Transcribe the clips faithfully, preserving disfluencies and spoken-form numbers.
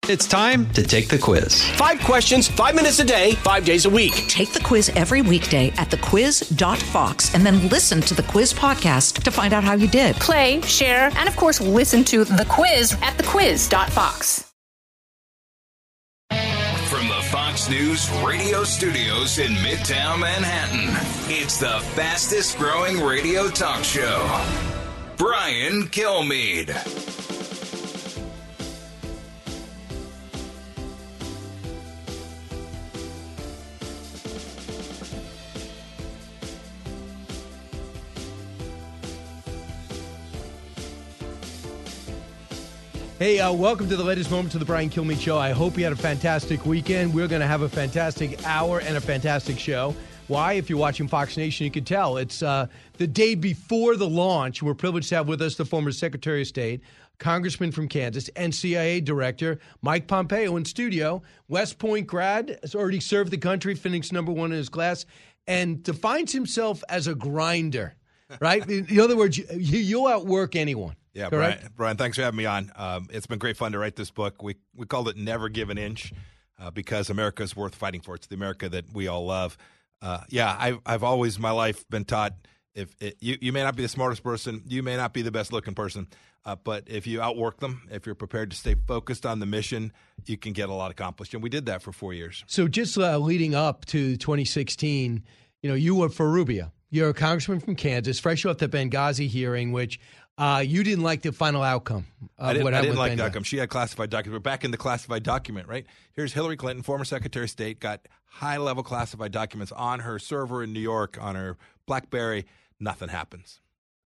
It's time to take the quiz. Five questions, five minutes a day, five days a week. Take the quiz every weekday at the quiz dot fox and then listen to the quiz podcast to find out how you did. Play, share, and of course, listen to the quiz at the quiz dot fox. From the Fox News radio studios in Midtown Manhattan, it's the fastest growing radio talk show. Brian Kilmeade. Hey, uh, welcome to the latest moment to the Brian Kilmeade Show. I hope you had a fantastic weekend. We're going to have a fantastic hour and a fantastic show. Why? If you're watching Fox Nation, you can tell. It's uh, the day before the launch. We're privileged to have with us the former Secretary of State, Congressman from Kansas, and C I A Director Mike Pompeo in studio. West Point grad, has already served the country, finished number one in his class, and defines himself as a grinder, right? In other words, you, you'll outwork anyone. Yeah, Correct? Brian, Brian, thanks for having me on. Um, it's been great fun to write this book. We we called it Never Give an Inch uh, because America is worth fighting for. It's the America that we all love. Uh, yeah, I've, I've always in my life been taught if it, you, you may not be the smartest person, you may not be the best looking person, uh, but if you outwork them, if you're prepared to stay focused on the mission, you can get a lot accomplished. And we did that for four years. So just uh, leading up to twenty sixteen, you know, you were for Rubio. You're a congressman from Kansas, fresh off the Benghazi hearing, which uh, you didn't like the final outcome. Of I didn't, what I didn't like Benghazi. the outcome. She had classified documents. We're back in the classified document, right? Here's Hillary Clinton, former Secretary of State, got high-level classified documents on her server in New York, on her BlackBerry. Nothing happens.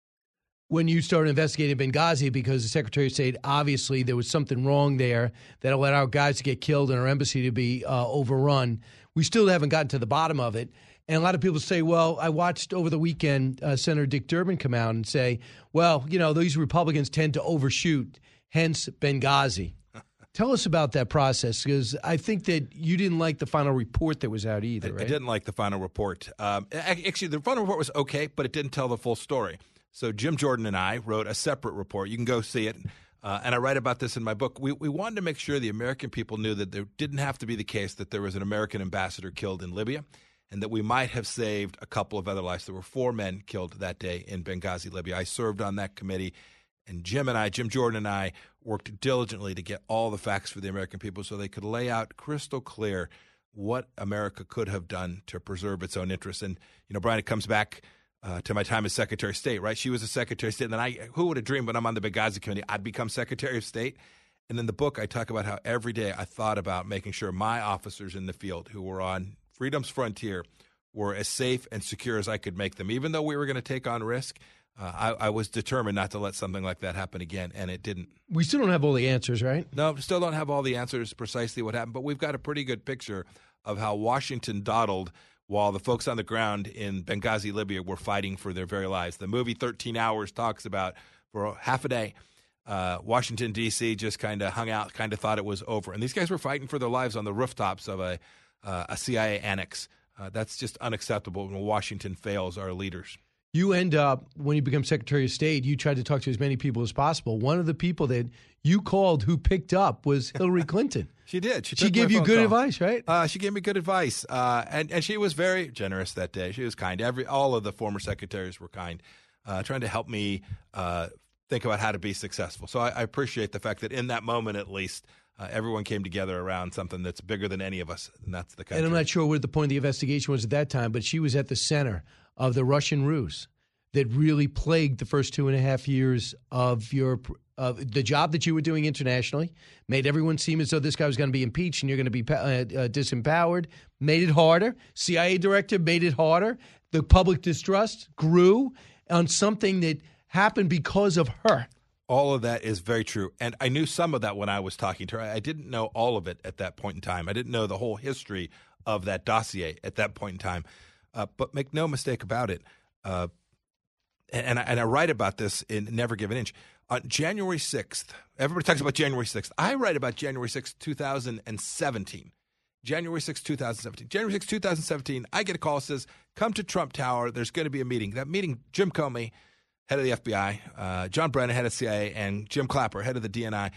When you started investigating Benghazi, because the Secretary of State, obviously there was something wrong there that allowed our guys to get killed and our embassy to be uh, overrun. We still haven't gotten to the bottom of it. And a lot of people say, well, I watched over the weekend uh, Senator Dick Durbin come out and say, well, you know, these Republicans tend to overshoot, hence Benghazi. Tell us about that process, because I think that you didn't like the final report that was out either, I, right? I didn't like the final report. Um, actually, the final report was okay, but it didn't tell the full story. So Jim Jordan and I wrote a separate report. You can go see it. Uh, and I write about this in my book. We, we wanted to make sure the American people knew that there didn't have to be the case that there was an American ambassador killed in Libya, and that we might have saved a couple of other lives. There were four men killed that day in Benghazi, Libya. I served on that committee, and Jim and I, Jim Jordan and I, worked diligently to get all the facts for the American people so they could lay out crystal clear what America could have done to preserve its own interests. And, you know, Brian, it comes back uh, to my time as Secretary of State, right? She was a Secretary of State, and then I, who would have dreamed when I'm on the Benghazi committee, I'd become Secretary of State? And in the book, I talk about how every day I thought about making sure my officers in the field who were on Freedom's frontier were as safe and secure as I could make them. Even though we were going to take on risk, uh, I, I was determined not to let something like that happen again, and it didn't. We still don't have all the answers, right? No, still don't have all the answers precisely what happened, but we've got a pretty good picture of how Washington dawdled while the folks on the ground in Benghazi, Libya were fighting for their very lives. The movie thirteen hours talks about for half a day, uh, Washington, D C just kind of hung out, kind of thought it was over. And these guys were fighting for their lives on the rooftops of a, uh, a C I A annex. Uh, that's just unacceptable when Washington fails our leaders. You end up, when you become Secretary of State, you tried to talk to as many people as possible. One of the people that you called who picked up was Hillary Clinton. She did. She, she took gave my you phone good call. advice, right? Uh, she gave me good advice, uh, and and she was very generous that day. She was kind. Every all of the former secretaries were kind, uh, trying to help me uh, think about how to be successful. So I, I appreciate the fact that in that moment, at least, uh, everyone came together around something that's bigger than any of us, and that's the country. And I'm not sure what the point of the investigation was at that time, but she was at the center of the Russian ruse that really plagued the first two and a half years of your of the job that you were doing internationally, made everyone seem as though this guy was going to be impeached and you're going to be uh, uh, disempowered, made it harder. C I A director made it harder. The public distrust grew on something that happened because of her. All of that is very true. And I knew some of that when I was talking to her. I didn't know all of it at that point in time. I didn't know the whole history of that dossier at that point in time. Uh, but make no mistake about it, uh, and, I, and I write about this in Never Give an Inch. On January sixth, everybody talks about January sixth. I write about January sixth, two thousand seventeen. January sixth, two thousand seventeen. January sixth, two thousand seventeen, I get a call that says, come to Trump Tower. There's going to be a meeting. That meeting, Jim Comey, head of the F B I, uh, John Brennan, head of C I A, and Jim Clapper, head of the D N I,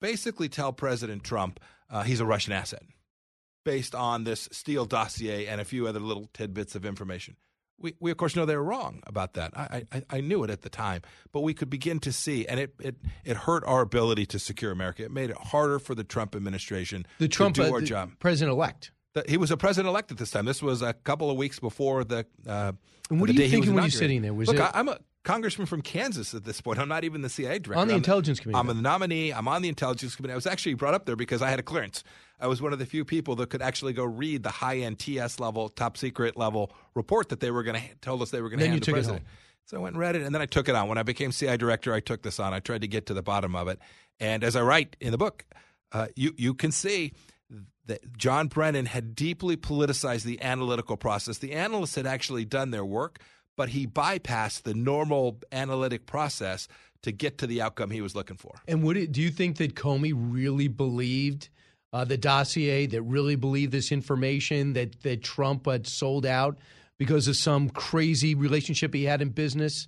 basically tell President Trump uh, he's a Russian asset based on this Steele dossier and a few other little tidbits of information. We, we of course, know they were wrong about that. I, I, I knew it at the time, but we could begin to see, and it, it, it hurt our ability to secure America. It made it harder for the Trump administration the Trump, to do uh, our the job. President-elect. The, he was a president-elect at this time. This was a couple of weeks before the uh, And what the are day you he thinking was when you're inaugurated. sitting there? Was Look, it- I, I'm a congressman from Kansas at this point. I'm not even the C I A director. On the I'm, Intelligence Committee. I'm the nominee. I'm on the Intelligence Committee. I was actually brought up there because I had a clearance. I was one of the few people that could actually go read the high-end T S level, top secret level report that they were going to told us they were going to Then hand you the took it president. home. So I went and read it, and then I took it on. When I became C I A director, I took this on. I tried to get to the bottom of it. And as I write in the book, uh, you you can see that John Brennan had deeply politicized the analytical process. The analysts had actually done their work, but he bypassed the normal analytic process to get to the outcome he was looking for. And would it, do you think that Comey really believed uh, the dossier, that really believed this information, that, that Trump had sold out because of some crazy relationship he had in business?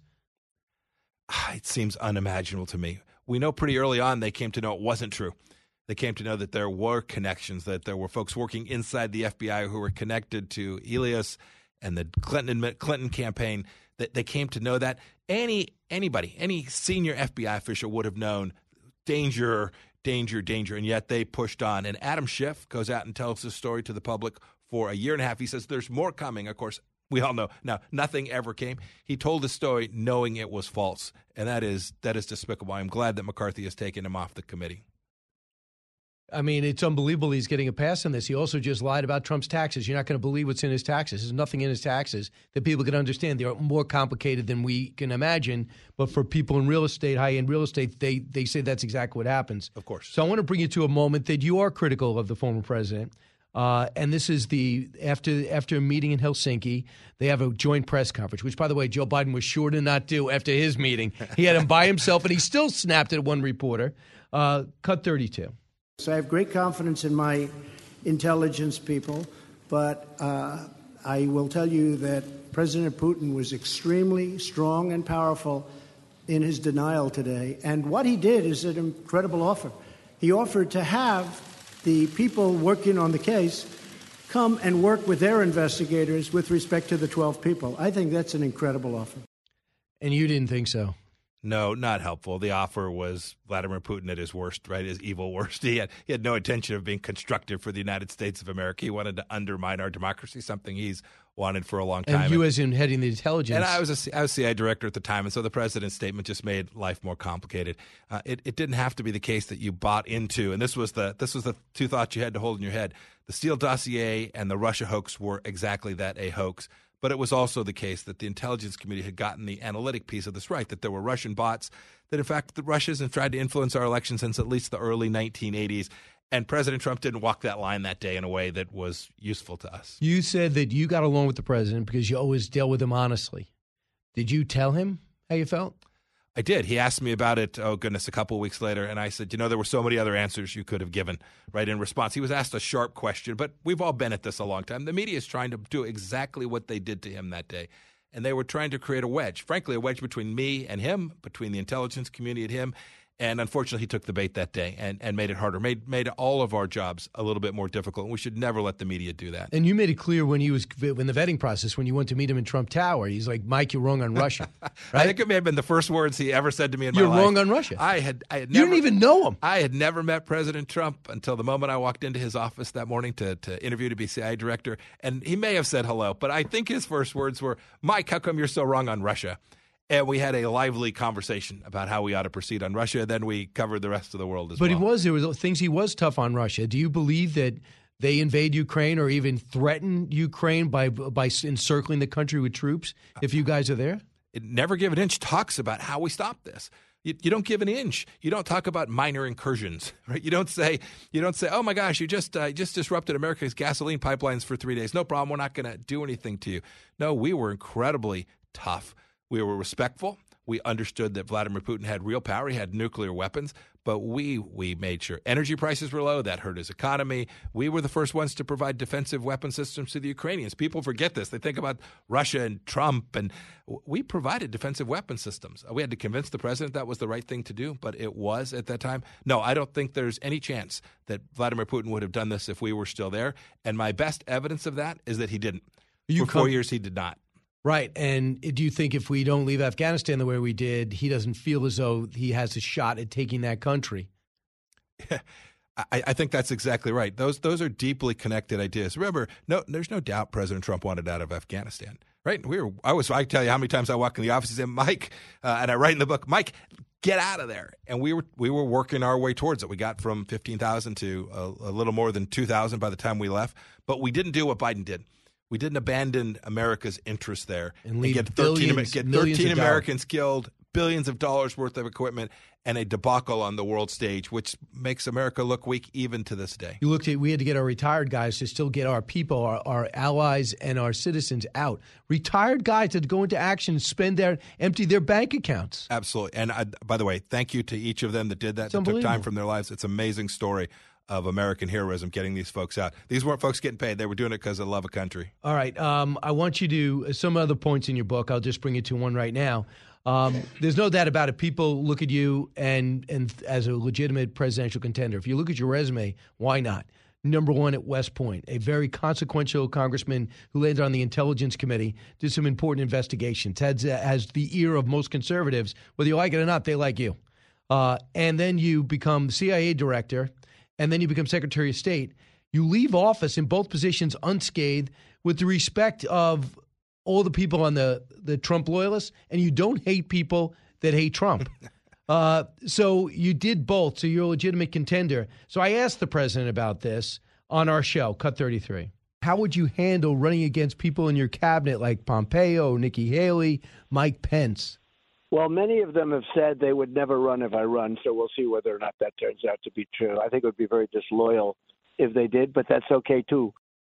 It seems unimaginable to me. We know pretty early on they came to know it wasn't true. They came to know that there were connections, that there were folks working inside the F B I who were connected to Elias and the Clinton Clinton campaign. That they came to know that any anybody, any senior F B I official would have known danger, danger, danger, and yet they pushed on. And Adam Schiff goes out and tells this story to the public for a year and a half. He says there's more coming. Of course, we all know now nothing ever came. He told the story knowing it was false, and that is that is despicable. I'm glad that McCarthy has taken him off the committee. I mean, it's unbelievable he's getting a pass on this. He also just lied about Trump's taxes. You're not going to believe what's in his taxes. There's nothing in his taxes that people can understand. They're more complicated than we can imagine. But for people in real estate, high-end real estate, they, they say that's exactly what happens. Of course. So I want to bring you to a moment that you are critical of the former president. Uh, and this is the after after a meeting in Helsinki, they have a joint press conference, which, by the way, Joe Biden was sure to not do after his meeting. He had him by himself, and he still snapped at one reporter. Uh, cut thirty-two. So I have great confidence in my intelligence people, but uh, I will tell you that President Putin was extremely strong and powerful in his denial today. And what he did is an incredible offer. He offered to have the people working on the case come and work with their investigators with respect to the twelve people. I think that's an incredible offer. And you didn't think so? No, not helpful. The offer was Vladimir Putin at his worst, right? His evil worst. He had he had no intention of being constructive for the United States of America. He wanted to undermine our democracy, something he's wanted for a long time. And you, as in heading the intelligence. And I was a, I was C I A director at the time, and so the president's statement just made life more complicated. Uh, it it didn't have to be the case that you bought into, and this was the this was the two thoughts you had to hold in your head. The Steele dossier and the Russia hoax were exactly that, a hoax. But it was also the case that the Intelligence Committee had gotten the analytic piece of this right, that there were Russian bots, that in fact the Russians have tried to influence our election since at least the early nineteen eighties. And President Trump didn't walk that line that day in a way that was useful to us. You said that you got along with the president because you always dealt with him honestly. Did you tell him how you felt? I did. He asked me about it, oh, goodness, a couple of weeks later. And I said, you know, there were so many other answers you could have given, right, in response. He was asked a sharp question, but we've all been at this a long time. The media is trying to do exactly what they did to him that day. And they were trying to create a wedge, frankly, a wedge between me and him, between the intelligence community and him. And unfortunately, he took the bait that day and, and made it harder, made made all of our jobs a little bit more difficult. And we should never let the media do that. And you made it clear when he was in the vetting process, when you went to meet him in Trump Tower, he's like, Mike, you're wrong on Russia. Right? I think it may have been the first words he ever said to me in you're my life. You're wrong on Russia. I had, I had you never, didn't even know him. I had never met President Trump until the moment I walked into his office that morning to, to interview to be C I A director. And he may have said hello, but I think his first words were, Mike, how come you're so wrong on Russia? And we had a lively conversation about how we ought to proceed on Russia. Then we covered the rest of the world as but well. But he was, there was things he was tough on Russia. Do you believe that they invade Ukraine or even threaten Ukraine by by encircling the country with troops if you guys are there? It Never Give an Inch talks about how we stop this. You, you don't give an inch. You don't talk about minor incursions, right? You don't say, you don't say, oh my gosh, you just uh, just disrupted America's gasoline pipelines for three days. No problem. We're not going to do anything to you. No, we were incredibly tough. We were respectful. We understood that Vladimir Putin had real power. He had nuclear weapons. But we we made sure energy prices were low. That hurt his economy. We were the first ones to provide defensive weapon systems to the Ukrainians. People forget this. They think about Russia and Trump, and we provided defensive weapon systems. We had to convince the president that was the right thing to do, but it was at that time. No, I don't think there's any chance that Vladimir Putin would have done this if we were still there. And my best evidence of that is that he didn't. You For come- four years, he did not. Right. And do you think if we don't leave Afghanistan the way we did, he doesn't feel as though he has a shot at taking that country? I, I think that's exactly right. Those those are deeply connected ideas. Remember, no, there's no doubt President Trump wanted out of Afghanistan, right? We were. I was. I tell you how many times I walk in the office and say, Mike, uh, and I write in the book, Mike, get out of there. And we were we were working our way towards it. We got from fifteen thousand to a, a little more than two thousand by the time we left. But we didn't do what Biden did. We didn't abandon America's interest there and leave get thirteen, billions, get millions thirteen of Americans killed, billions of dollars worth of equipment, and a debacle on the world stage, which makes America look weak even to this day. You looked at, we had to get our retired guys to still get our people, our, our allies, and our citizens out. Retired guys had to go into action, spend their, empty their bank accounts. Absolutely. And I, by the way, thank you to each of them that did that, that took time from their lives. It's an amazing story of American heroism, getting these folks out. These weren't folks getting paid. They were doing it because of love of country. All right. Um, I want you to, some other points in your book, I'll just bring you to one right now. Um, there's no doubt about it. People look at you and, and as a legitimate presidential contender. If you look at your resume, why not? Number one at West Point, a very consequential congressman who landed on the Intelligence Committee, did some important investigations, has, has the ear of most conservatives. Whether you like it or not, they like you. Uh, and then you become C I A director, and then you become Secretary of State. You leave office in both positions unscathed with the respect of all the people on the, the Trump loyalists, and you don't hate people that hate Trump. uh, so you did both, so you're a legitimate contender. So I asked the president about this on our show, Cut thirty-three. How would you handle running against people in your cabinet like Pompeo, Nikki Haley, Mike Pence? Well, many of them have said they would never run if I run, so we'll see whether or not that turns out to be true. I think it would be very disloyal if they did, but that's okay, too.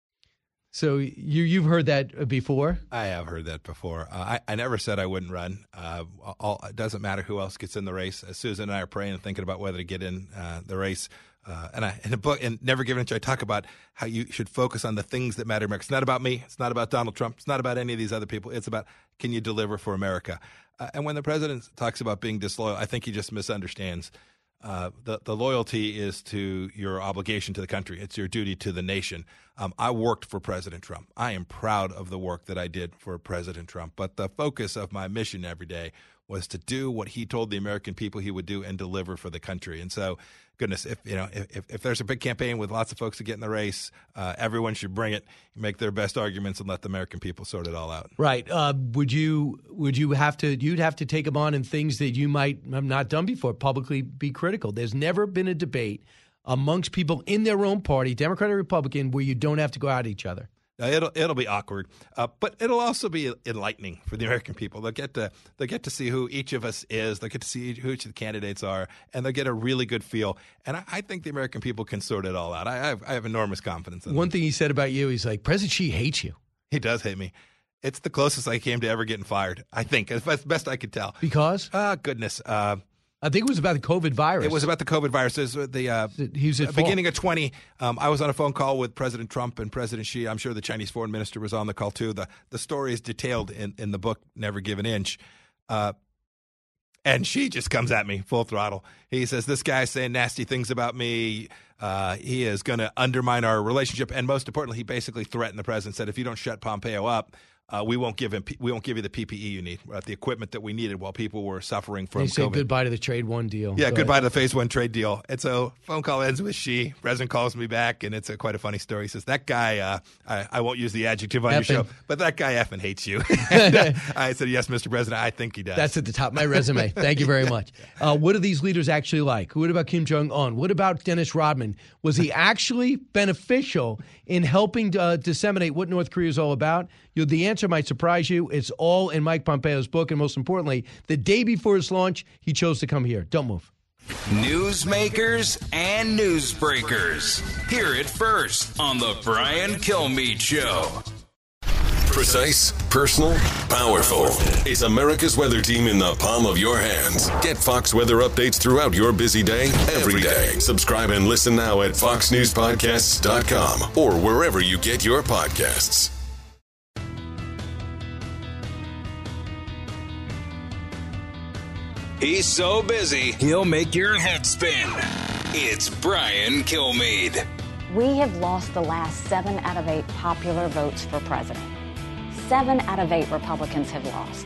So you, you've heard that before? I have heard that before. Uh, I, I never said I wouldn't run. Uh, all, it doesn't matter who else gets in the race. Uh, Susan and I are praying and thinking about whether to get in uh, the race. Uh, and I, in a book, and Never Give an Inch, I talk about how you should focus on the things that matter to America. It's not about me. It's not about Donald Trump. It's not about any of these other people. It's about, can you deliver for America? Uh, and when the president talks about being disloyal, I think he just misunderstands. Uh, the, the loyalty is to your obligation to the country. It's your duty to the nation. Um, I worked for President Trump. I am proud of the work that I did for President Trump. But the focus of my mission every day was to do what he told the American people he would do and deliver for the country. And so, goodness, if you know, if, if there's a big campaign with lots of folks to get in the race, uh, everyone should bring it, make their best arguments, and let the American people sort it all out. Right? Uh, would you would you have to? You'd have to take them on in things that you might have not done before. Publicly be critical. There's never been a debate amongst people in their own party, Democrat or Republican, where you don't have to go at each other. Now, it'll it'll be awkward, uh, but it'll also be enlightening for the American people. They'll get to they'll get to see who each of us is. They'll get to see who each of the candidates are, and they'll get a really good feel. And I, I think the American people can sort it all out. I, I have I have enormous confidence in One them. thing he said about you, he's like, President Xi hates you. He does hate me. It's the closest I came to ever getting fired. I think as best, best I could tell. Because? Ah, uh, goodness. Uh, I think it was about the COVID virus. It was about the COVID virus. It was the uh, he was at beginning of twenty. Um, I was on a phone call with President Trump and President Xi. I'm sure the Chinese foreign minister was on the call too. The the story is detailed in, in the book, Never Give an Inch. Uh, and Xi just comes at me full throttle. He says, this guy's saying nasty things about me. Uh, he is going to undermine our relationship. And most importantly, he basically threatened the president, said, if you don't shut Pompeo up, Uh, we won't give him. We won't give you the P P E you need, uh, the equipment that we needed while people were suffering from they COVID. say goodbye to the trade one deal. Yeah, Go goodbye ahead. to the phase one trade deal. And so phone call ends with Xi. President calls me back, and it's a, quite a funny story. He says, that guy, uh, I, I won't use the adjective on Effing. your show, but that guy effing hates you. and, uh, I said, yes, Mister President, I think he does. That's at the top of my resume. Thank you very much. Uh, what are these leaders actually like? What about Kim Jong-un? What about Dennis Rodman? Was he actually beneficial in helping uh, disseminate what North Korea is all about? You know, the answer might surprise you. It's all in Mike Pompeo's book, and most importantly, the day before his launch, he chose to come here. Don't move. Newsmakers and newsbreakers. Hear it first on the Brian Kilmeade Show. Precise, personal, powerful. It's America's weather team in the palm of your hands. Get Fox weather updates throughout your busy day, every day. Subscribe and listen now at fox news podcasts dot com or wherever you get your podcasts. He's so busy, he'll make your head spin. It's Brian Kilmeade. We have lost the last seven out of eight popular votes for president. Seven out of eight Republicans have lost.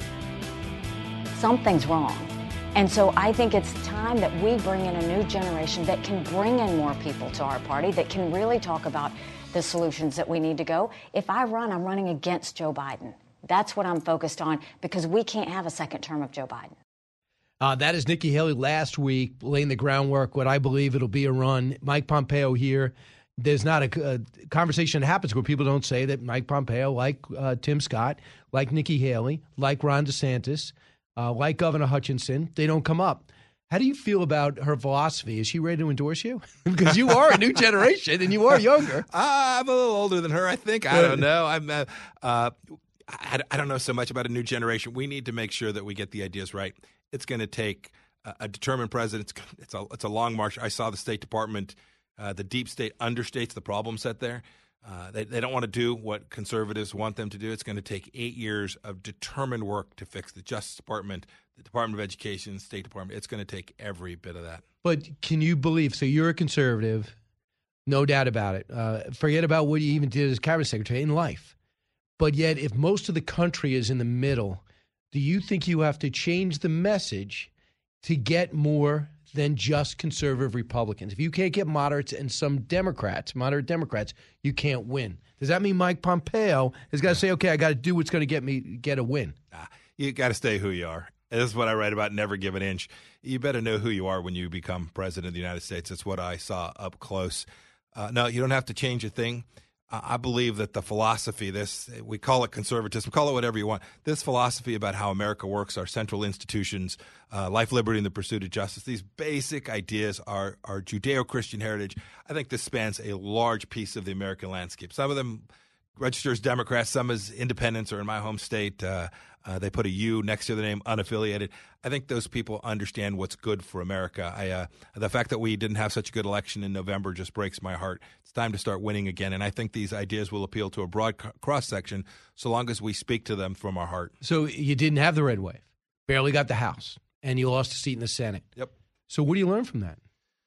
Something's wrong. And so I think it's time that we bring in a new generation that can bring in more people to our party, that can really talk about the solutions that we need to go. If I run, I'm running against Joe Biden. That's what I'm focused on, because we can't have a second term of Joe Biden. Uh, that is Nikki Haley last week, laying the groundwork. What I believe it'll be a run. Mike Pompeo here. There's not a, a conversation that happens where people don't say that Mike Pompeo, like uh, Tim Scott, like Nikki Haley, like Ron DeSantis, uh, like Governor Hutchinson, they don't come up. How do you feel about her philosophy? Is she ready to endorse you? Because you are a new generation and you are younger. I'm a little older than her, I think. I don't know. I'm. Uh, uh, I, I don't know so much about a new generation. We need to make sure that we get the ideas right. It's going to take a, a determined president. It's, it's a it's a long march. I saw the State Department, uh, the deep state understates the problem set there. Uh, they they don't want to do what conservatives want them to do. It's going to take eight years of determined work to fix the Justice Department, the Department of Education, State Department. It's going to take every bit of that. But can you believe? So you're a conservative, no doubt about it. Uh, forget about what you even did as cabinet secretary in life. But yet, if most of the country is in the middle, do you think you have to change the message to get more than just conservative Republicans? If you can't get moderates and some Democrats, moderate Democrats, you can't win. Does that mean Mike Pompeo has got to say, okay, I got to do what's going to get me get a win? Ah, you got to stay who you are. This is what I write about, never give an inch. You better know who you are when you become president of the United States. That's what I saw up close. Uh, no, you don't have to change a thing. I believe that the philosophy, this, we call it conservatism, call it whatever you want, this philosophy about how America works, our central institutions, uh, life, liberty, and the pursuit of justice, these basic ideas are, are Judeo-Christian heritage. I think this spans a large piece of the American landscape. Some of them register as Democrats, some as independents, or in my home state, uh, uh, they put a U next to the name unaffiliated. I think those people understand what's good for America. I, uh, the fact that we didn't have such a good election in November just breaks my heart. It's time to start winning again, and I think these ideas will appeal to a broad cross-section so long as we speak to them from our heart. So you didn't have the red wave, barely got the House, and you lost a seat in the Senate. Yep. So what do you learn from that?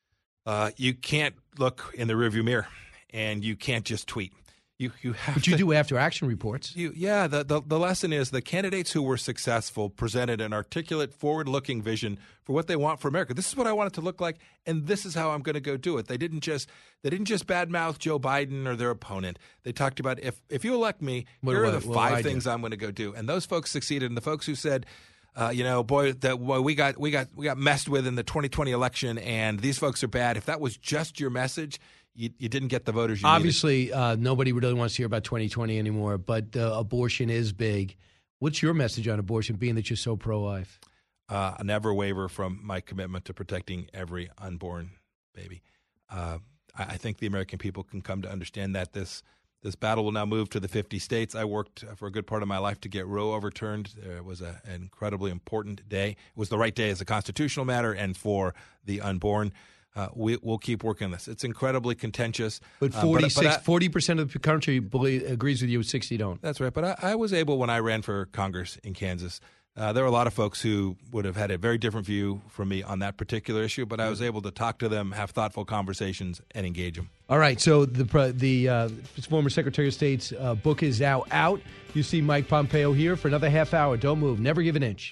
Uh, you can't look in the rearview mirror, and you can't just tweet. You you have But you to, do after action reports. You, yeah, the, the the lesson is the candidates who were successful presented an articulate, forward-looking vision for what they want for America. This is what I want it to look like, and this is how I'm going to go do it. They didn't just they didn't just badmouth Joe Biden or their opponent. They talked about if if you elect me, What here do are I- the what do I five do? things I'm going to go do. And those folks succeeded. And the folks who said, uh, you know, boy, that boy, we got we got we got messed with in the twenty twenty election, and these folks are bad. If that was just your message, you, you didn't get the voters you needed. Obviously, uh, nobody really wants to hear about twenty twenty anymore, but uh, abortion is big. What's your message on abortion, being that you're so pro-life? Uh, I never waver from my commitment to protecting every unborn baby. Uh, I, I think the American people can come to understand that this this battle will now move to the fifty states. I worked for a good part of my life to get Roe overturned. It was a, an incredibly important day. It was the right day as a constitutional matter and for the unborn. Uh, we, we'll keep working on this. It's incredibly contentious. But uh, forty-six, but I- forty percent of the country believe, agrees with you, sixty don't. That's right. But I, I was able, when I ran for Congress in Kansas, uh, there were a lot of folks who would have had a very different view from me on that particular issue, but I was able to talk to them, have thoughtful conversations, and engage them. All right, so the pre- the uh, former Secretary of State's uh, book is now out. You see Mike Pompeo here for another half hour. Don't move. Never give an inch.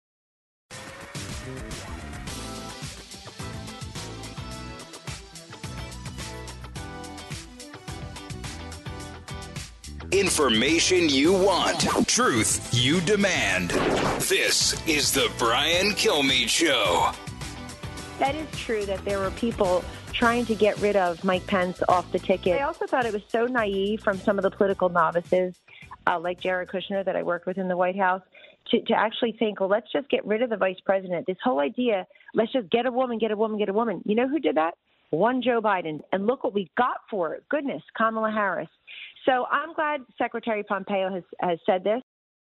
Information you want. Truth you demand. This is the Brian Kilmeade Show. That is true that there were people trying to get rid of Mike Pence off the ticket. I also thought it was so naive from some of the political novices, uh, like Jared Kushner that I worked with in the White House, to, to actually think, well, let's just get rid of the vice president. This whole idea, let's just get a woman, get a woman, get a woman. You know who did that? one Joe Biden, and look what we got for it. Goodness, Kamala Harris. So I'm glad Secretary Pompeo has, has said this.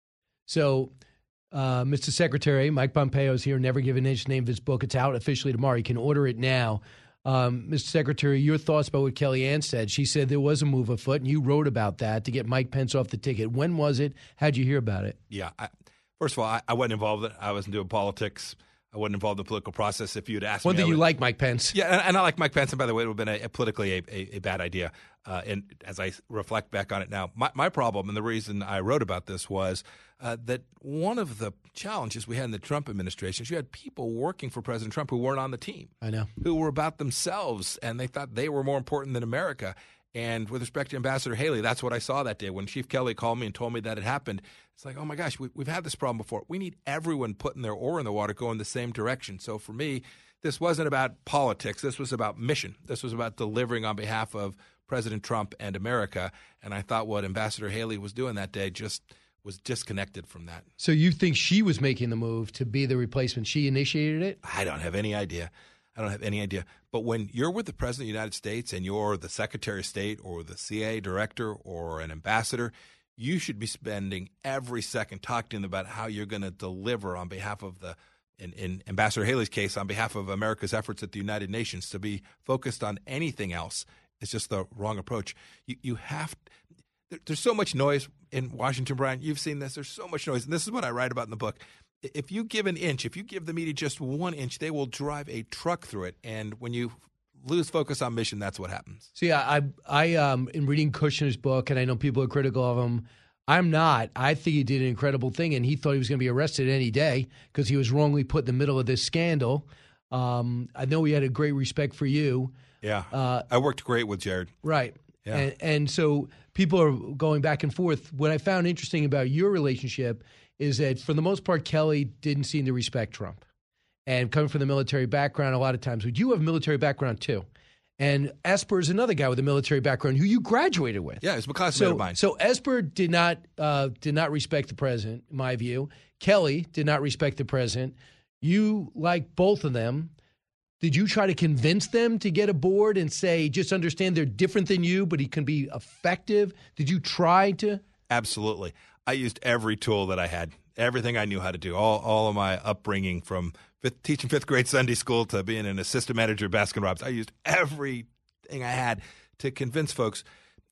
So, uh, Mister Secretary, Mike Pompeo is here, Never Give an Inch, name of his book. It's out officially tomorrow. You can order it now. Um, Mister Secretary, your thoughts about what Kellyanne said. She said there was a move afoot, and you wrote about that to get Mike Pence off the ticket. When was it? How'd you hear about it? Yeah. I, first of all, I, I wasn't involved in it. I wasn't doing politics. I wasn't involved in the political process. If you'd asked One me, thing I you would, like Mike Pence. Yeah, and, and I like Mike Pence. And by the way, it would have been a, a politically a, a, a bad idea. Uh, and as I reflect back on it now, my, my problem and the reason I wrote about this was uh, that one of the challenges we had in the Trump administration is you had people working for President Trump who weren't on the team. I know. Who were about themselves, and they thought they were more important than America. And with respect to Ambassador Haley, that's what I saw that day. When Chief Kelly called me and told me that it happened, it's like, oh, my gosh, we, we've had this problem before. We need everyone putting their oar in the water going the same direction. So for me, this wasn't about politics. This was about mission. This was about delivering on behalf of President Trump and America. And I thought what Ambassador Haley was doing that day just was disconnected from that. So you think she was making the move to be the replacement? She initiated it? I don't have any idea. I don't have any idea. But when you're with the President of the United States and you're the Secretary of State or the C I A director or an ambassador, you should be spending every second talking to them about how you're going to deliver on behalf of the, in, in Ambassador Haley's case, on behalf of America's efforts at the United Nations. To be focused on anything else is just the wrong approach. You, you have there, there's so much noise in Washington, Brian. You've seen this. There's so much noise. And this is what I write about in the book. If you give an inch, if you give the media just one inch, they will drive a truck through it. And when you lose focus on mission, that's what happens. See, I, I, I um, in reading Kushner's book, and I know people are critical of him, I'm not. I think he did an incredible thing, and he thought he was going to be arrested any day because he was wrongly put in the middle of this scandal. Um, I know he had a great respect for you. Yeah, uh, I worked great with Jared. Right. Yeah. And, and so people are going back and forth. What I found interesting about your relationship is that for the most part, Kelly didn't seem to respect Trump. And coming from the military background, a lot of times, but you have a military background too. And Esper is another guy with a military background who you graduated with. Yeah, he's a classmate so, of mine. So Esper did not uh, did not respect the president, in my view. Kelly did not respect the president. You like both of them. Did you try to convince them to get aboard and say, just understand they're different than you, but he can be effective? Did you try to? Absolutely. I used every tool that I had, everything I knew how to do, all all of my upbringing from fifth, teaching fifth grade Sunday school to being an assistant manager at Baskin Robbins. I used everything I had to convince folks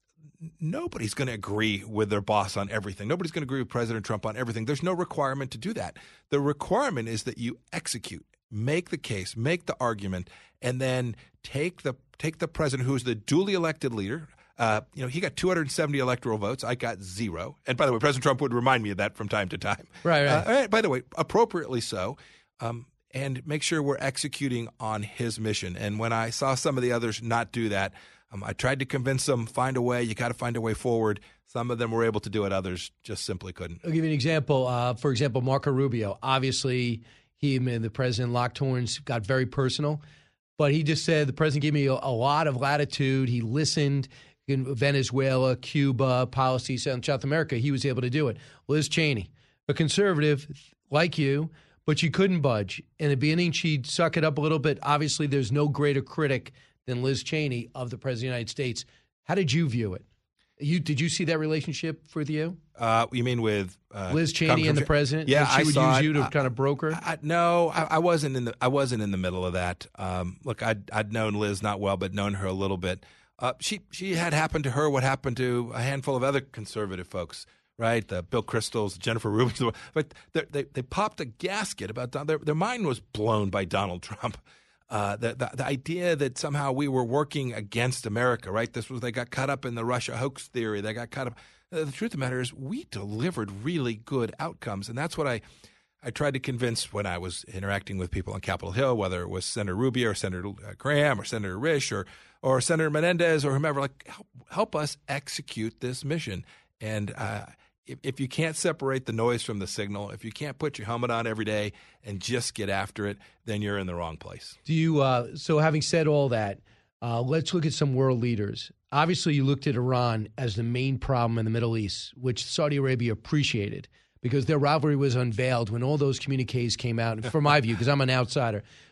nobody's going to agree with their boss on everything. Nobody's going to agree with President Trump on everything. There's no requirement to do that. The requirement is that you execute, make the case, make the argument, and then take the take the president who's the duly elected leader. Uh, you know, he got two hundred seventy electoral votes. I got zero. And by the way, President Trump would remind me of that from time to time. Right, right. Uh, by the way, appropriately so. Um, and make sure we're executing on his mission. And when I saw some of the others not do that, um, I tried to convince them, find a way. You got to find a way forward. Some of them were able to do it. Others just simply couldn't. I'll give you an example. Uh, for example, Marco Rubio. Obviously, he and the president locked horns, got very personal. But he just said the president gave me a, a lot of latitude. He listened. In Venezuela, Cuba, policies in South America, he was able to do it. Liz Cheney, a conservative like you, but she couldn't budge. In the beginning, she'd suck it up a little bit. Obviously, there's no greater critic than Liz Cheney of the President of the United States. How did you view it? You Did you see that relationship with you? Uh, you mean with uh, Liz Cheney and the president? Yeah, she I would saw use it. you to I, kind of broker. I, I, no, I, I wasn't in the. I wasn't in the middle of that. Um, look, I'd, I'd known Liz not well, but known her a little bit. Uh, she she had happened to her what happened to a handful of other conservative folks, right? The Bill Kristols, Jennifer Rubin's, but they they, they popped a gasket about their their mind was blown by Donald Trump. Uh, the, the the idea that somehow we were working against America, right? This was they got caught up in the Russia hoax theory. They got caught up. Uh, the truth of the matter is, we delivered really good outcomes, and that's what I. I tried to convince when I was interacting with people on Capitol Hill, whether it was Senator Rubio or Senator Graham or Senator Risch or or Senator Menendez or whomever, like help, help us execute this mission. And uh, if, if you can't separate the noise from the signal, if you can't put your helmet on every day and just get after it, then you're in the wrong place. Do you? Uh, so having said all that, uh, let's look at some world leaders. Obviously, you looked at Iran as the main problem in the Middle East, which Saudi Arabia appreciated, because their rivalry was unveiled when all those communiques came out. And from my view, because I'm an outsider,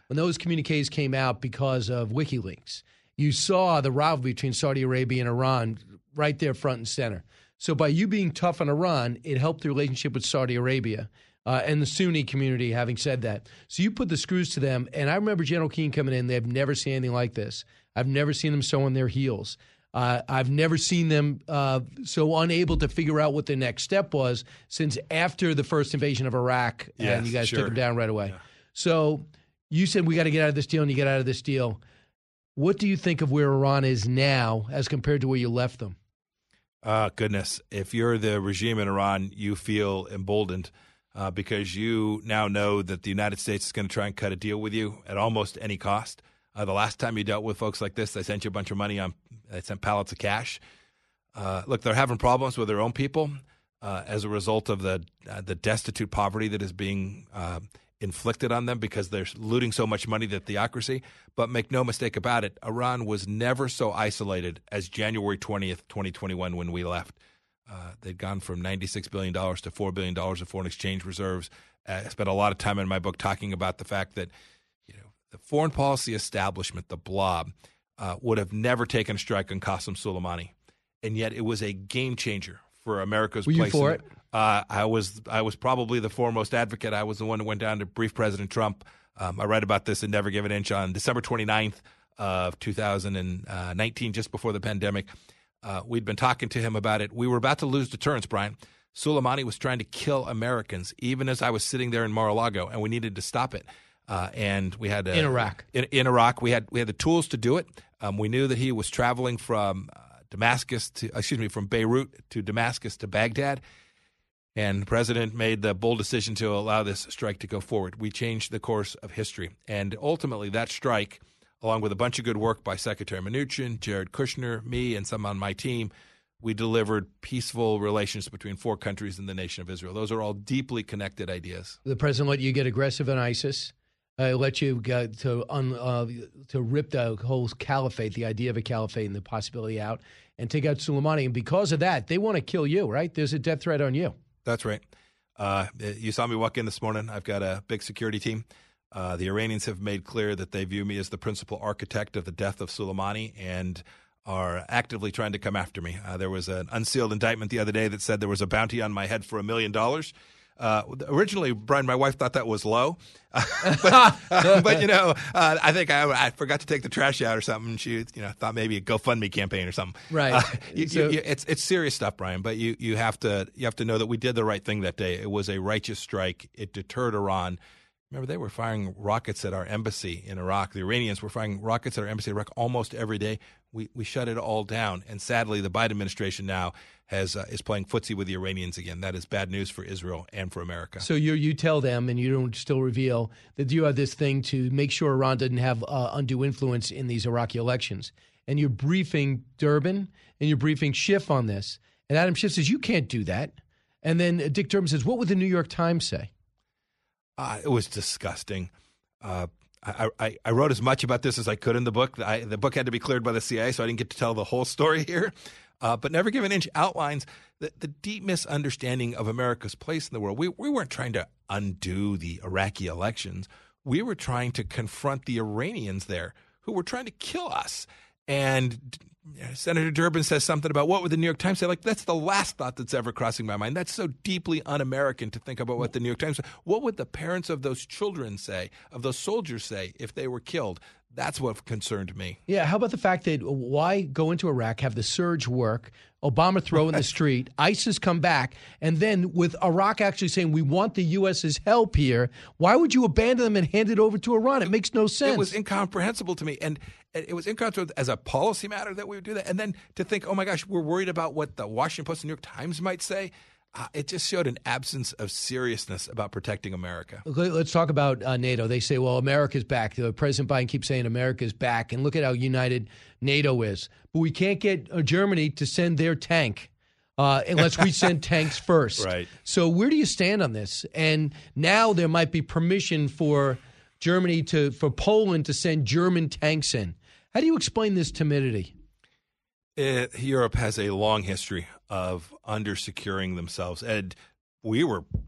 when those communiques came out because of WikiLeaks, you saw the rivalry between Saudi Arabia and Iran right there front and center. So by you being tough on Iran, it helped the relationship with Saudi Arabia uh, and the Sunni community, having said that. So you put the screws to them. And I remember General Keane coming in. They've never seen anything like this. I've never seen them so on their heels. Uh, I've never seen them uh, so unable to figure out what the next step was since after the first invasion of Iraq, Yes, and you guys sure. took them down right away. Yeah. So you said we got to get out of this deal, and you get out of this deal. What do you think of where Iran is now as compared to where you left them? Uh, goodness, if you're the regime in Iran, you feel emboldened uh, because you now know that the United States is going to try and cut a deal with you at almost any cost. Uh, the last time you dealt with folks like this, they sent you a bunch of money. On, they sent pallets of cash. Uh, look, they're having problems with their own people uh, as a result of the uh, the destitute poverty that is being uh, inflicted on them because they're looting so much money, the theocracy. But make no mistake about it, Iran was never so isolated as January twentieth, twenty twenty-one when we left. Uh, they'd gone from ninety-six billion dollars to four billion dollars of foreign exchange reserves. Uh, I spent a lot of time in my book talking about the fact that you know the foreign policy establishment, the blob, uh, would have never taken a strike on Qasem Soleimani. And yet it was a game changer for America's Were you place. for in it? Uh, I was I was probably the foremost advocate. I was the one who went down to brief President Trump. Um, I write about this in Never Give an Inch on December twenty-ninth of two thousand nineteen, just before the pandemic. Uh, we'd been talking to him about it. We were about to lose deterrence, Brian. Soleimani was trying to kill Americans, even as I was sitting there in Mar-a-Lago, and we needed to stop it. Uh, and we had a, In Iraq. In, in Iraq, we had we had the tools to do it. Um, we knew that he was traveling from uh, Damascus to excuse me from Beirut to Damascus to Baghdad. And the president made the bold decision to allow this strike to go forward. We changed the course of history. And ultimately, that strike, along with a bunch of good work by Secretary Mnuchin, Jared Kushner, me, and some on my team, we delivered peaceful relations between four countries in the nation of Israel. Those are all deeply connected ideas. The president let you get aggressive on ISIS, uh, let you get to un, uh, to rip the whole caliphate, the idea of a caliphate and the possibility out, and take out Soleimani. And because of that, they want to kill you, right? There's a death threat on you. That's right. Uh, you saw me walk in this morning. I've got a big security team. Uh, the Iranians have made clear that they view me as the principal architect of the death of Soleimani and are actively trying to come after me. Uh, there was an unsealed indictment the other day that said there was a bounty on my head for a million dollars. Uh, originally, Brian, my wife thought that was low, but, uh, but you know, uh, I think I, I forgot to take the trash out or something. She, you know, thought maybe a GoFundMe campaign or something. Right. Uh, you, So- you, you, it's it's serious stuff, Brian. But you you have to you have to know that we did the right thing that day. It was a righteous strike. It deterred Iran. Remember, they were firing rockets at our embassy in Iraq. The Iranians were firing rockets at our embassy in Iraq almost every day. We we shut it all down. And sadly, the Biden administration now has uh, is playing footsie with the Iranians again. That is bad news for Israel and for America. So you you tell them, and you don't still reveal that you have this thing to make sure Iran doesn't have uh, undue influence in these Iraqi elections. And you're briefing Durbin and you're briefing Schiff on this. And Adam Schiff says, you can't do that. And then Dick Durbin says, what would the New York Times say? Uh, it was disgusting. Uh, I, I, I wrote as much about this as I could in the book. I, the book had to be cleared by the C I A, so I didn't get to tell the whole story here. Uh, but Never Give an Inch outlines the, the deep misunderstanding of America's place in the world. We, we weren't trying to undo the Iraqi elections. We were trying to confront the Iranians there who were trying to kill us. And Senator Durbin says something about what would the New York Times say? Like, that's the last thought that's ever crossing my mind. That's so deeply un-American to think about what the New York Times say. What would the parents of those children say, of those soldiers say, if they were killed? That's what concerned me. Yeah, how about the fact that why go into Iraq, have the surge work, Obama throw in the street, ISIS come back, and then with Iraq actually saying we want the U S's help here, why would you abandon them and hand it over to Iran? It makes no sense. It was incomprehensible to me. And it was incomprehensible as a policy matter that we would do that. And then to think, oh my gosh, we're worried about what the Washington Post and New York Times might say. Uh, it just showed an absence of seriousness about protecting America. Okay, let's talk about uh, NATO. They say, well, America's back. Uh, President Biden keeps saying America's back, and look at how united NATO is. But we can't get uh, Germany to send their tank uh, unless we send tanks first. Right. So where do you stand on this? And now there might be permission for Germany to, for Poland to send German tanks in. How do you explain this timidity? It, Europe has a long history of under-securing themselves. And we were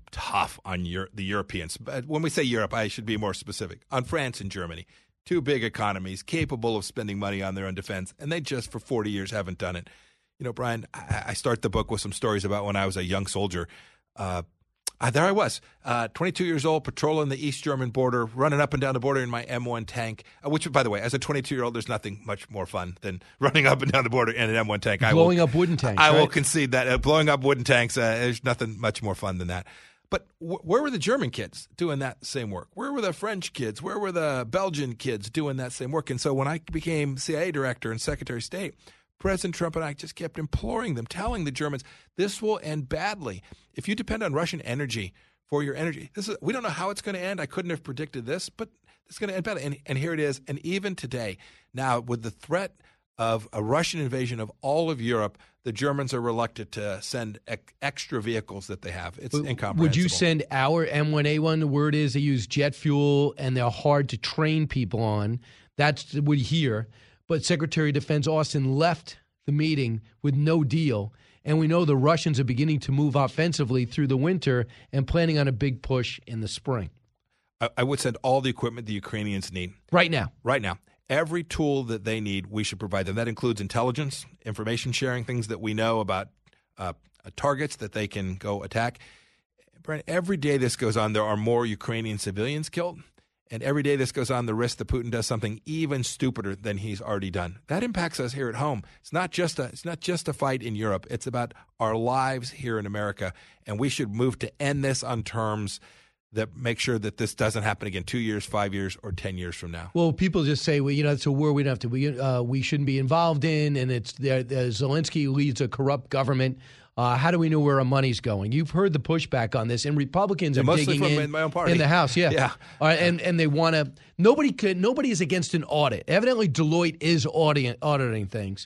tough on Euro- the Europeans. But when we say Europe, I should be more specific. On France and Germany, two big economies capable of spending money on their own defense, and they just for forty years haven't done it. You know, Brian, I, I start the book with some stories about when I was a young soldier. Uh, I, there I was, uh, twenty-two years old, patrolling the East German border, running up and down the border in my M one tank, uh, which, by the way, as a twenty-two-year-old, there's nothing much more fun than running up and down the border in an M one tank. I blowing will, up wooden tanks, I right? will concede that. Uh, blowing up wooden tanks, uh, there's nothing much more fun than that. But wh- where were the German kids doing that same work? Where were the French kids? Where were the Belgian kids doing that same work? And so when I became C I A director and Secretary of State, President Trump and I just kept imploring them, telling the Germans, this will end badly. If you depend on Russian energy for your energy, this is, we don't know how it's going to end. I couldn't have predicted this, but it's going to end badly. And, and here it is. And even today, now with the threat of a Russian invasion of all of Europe, the Germans are reluctant to send ec- extra vehicles that they have. It's incomprehensible. Would you send our M one A one? The word is they use jet fuel, and they're hard to train people on. That's what we hear. But Secretary of Defense Austin left the meeting with no deal. And we know the Russians are beginning to move offensively through the winter and planning on a big push in the spring. I, I would send all the equipment the Ukrainians need. Right now. Right now. Every tool that they need, we should provide them. That includes intelligence, information sharing, things that we know about uh, targets that they can go attack. Brian, every day this goes on, there are more Ukrainian civilians killed. And every day this goes on, the risk that Putin does something even stupider than he's already done. That impacts us here at home. It's not just a it's not just a fight in Europe. It's about our lives here in America. And we should move to end this on terms that make sure that this doesn't happen again two years, five years, or ten years from now. Well, people just say, well, you know, it's a war we don't have to, we, uh, we shouldn't be involved in, and it's uh, Zelensky leads a corrupt government. Uh, how do we know where our money's going? You've heard the pushback on this, and Republicans yeah, are mostly digging from in, in my own party. in the House. Yeah, yeah. All right, and and they want to. Nobody could. Nobody is against an audit. Evidently, Deloitte is audit, auditing things.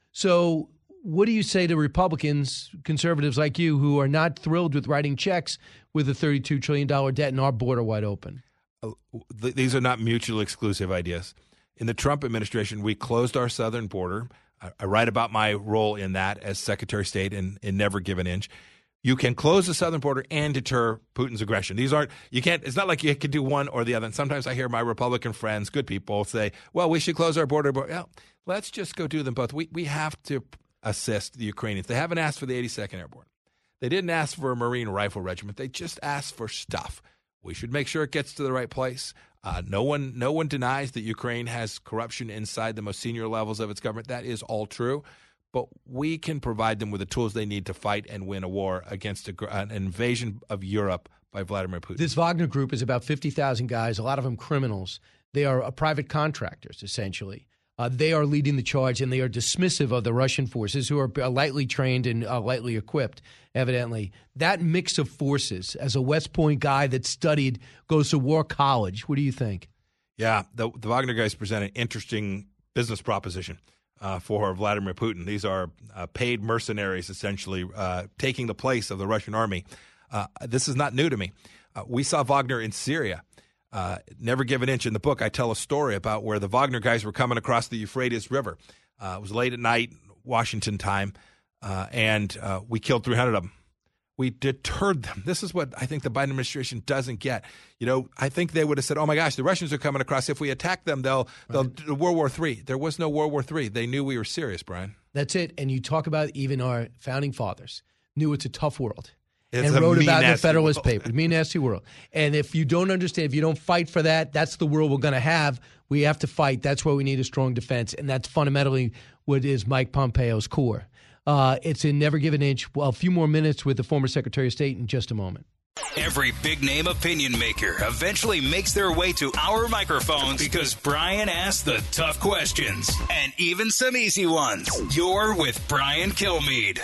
So, what do you say to Republicans, conservatives like you, who are not thrilled with writing checks with a thirty-two trillion dollars debt and our border wide open? Uh, th- these are not mutually exclusive ideas. In the Trump administration, we closed our southern border. I write about my role in that as Secretary of State and, and never give an inch. You can close the southern border and deter Putin's aggression. These aren't you can't. It's not like you can do one or the other. And sometimes I hear my Republican friends, good people, say, "Well, we should close our border." But well, let's just go do them both. We we have to assist the Ukrainians. They haven't asked for the eighty-second Airborne. They didn't ask for a Marine Rifle Regiment. They just asked for stuff. We should make sure it gets to the right place. Uh, no one no one denies that Ukraine has corruption inside the most senior levels of its government. That is all true. But we can provide them with the tools they need to fight and win a war against a, an invasion of Europe by Vladimir Putin. This Wagner group is about fifty thousand guys, a lot of them criminals. They are uh, private contractors, essentially. Uh, they are leading the charge, and they are dismissive of the Russian forces, who are lightly trained and uh, lightly equipped, evidently. That mix of forces, as a West Point guy that studied, goes to war college, what do you think? Yeah, the, the Wagner guys present an interesting business proposition uh, for Vladimir Putin. These are uh, paid mercenaries, essentially, uh, taking the place of the Russian army. Uh, this is not new to me. Uh, we saw Wagner in Syria. Uh, Never Give an Inch. In the book, I tell a story about where the Wagner guys were coming across the Euphrates River. Uh, it was late at night, Washington time, uh, and uh, we killed three hundred of them. We deterred them. This is what I think the Biden administration doesn't get. You know, I think they would have said, "Oh my gosh, the Russians are coming across. If we attack them, they'll they'll do World War Three." There was no World War Three. They knew we were serious, Brian. That's it. And you talk about even our founding fathers knew it's a tough world. It's and wrote mean, about in the Federalist world. Papers, mean, nasty world. And if you don't understand, if you don't fight for that, that's the world we're going to have. We have to fight. That's why we need a strong defense. And that's fundamentally what is Mike Pompeo's core. Uh, it's in Never Give an Inch. Well, a few more minutes with the former Secretary of State in just a moment. Every big-name opinion maker eventually makes their way to our microphones because Brian asks the tough questions and even some easy ones. You're with Brian Kilmeade.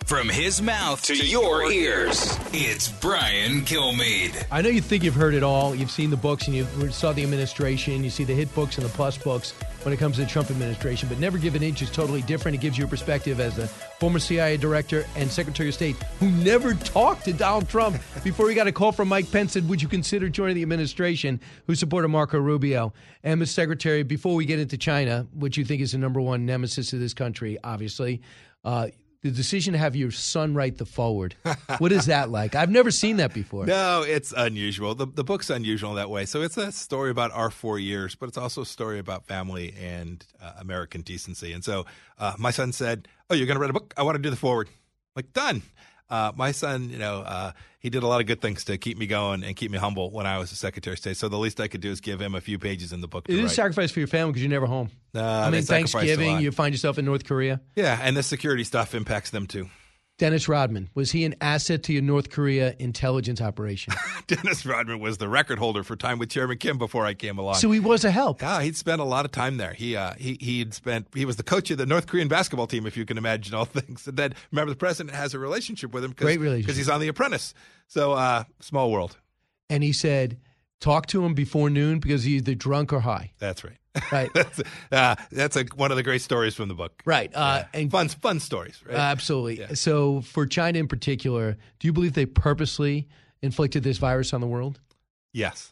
From his mouth to, to your ears, it's Brian Kilmeade. I know you think you've heard it all. You've seen the books and you saw the administration. You see the hit books and the plus books when it comes to the Trump administration. But Never Give an Inch is totally different. It gives you a perspective as the former C I A director and Secretary of State who never talked to Donald Trump before he got a call from Mike Pence said, would you consider joining the administration, who supported Marco Rubio. And Miz Secretary, before we get into China, which you think is the number one nemesis of this country, obviously, uh, the decision to have your son write the forward. What is that like? I've never seen that before. No, it's unusual. The, the book's unusual that way. So it's a story about our four years, but it's also a story about family and uh, American decency. And so uh, my son said, oh, you're going to write a book? I want to do the forward. Like, done. Uh, my son, you know, uh, he did a lot of good things to keep me going and keep me humble when I was the Secretary of State. So the least I could do is give him a few pages in the book to It is write. a sacrifice for your family because you're never home. Uh, I mean, Thanksgiving, you find yourself in North Korea. Yeah, and the security stuff impacts them too. Dennis Rodman, was he an asset to your North Korea intelligence operation? Dennis Rodman was the record holder for time with Chairman Kim before I came along. So he was a help. Yeah, he'd spent a lot of time there. He uh, he he'd spent he was the coach of the North Korean basketball team, if you can imagine all things. And then remember, the president has a relationship with him. Great relationship. Because he's on The Apprentice. So uh, small world. And he said, talk to him before noon because he's either drunk or high. That's right. Right. that's uh, that's a, one of the great stories from the book. Right. Uh, yeah. and fun fun stories. Right. Uh, absolutely. Yeah. So for China in particular, do you believe they purposely inflicted this virus on the world? Yes,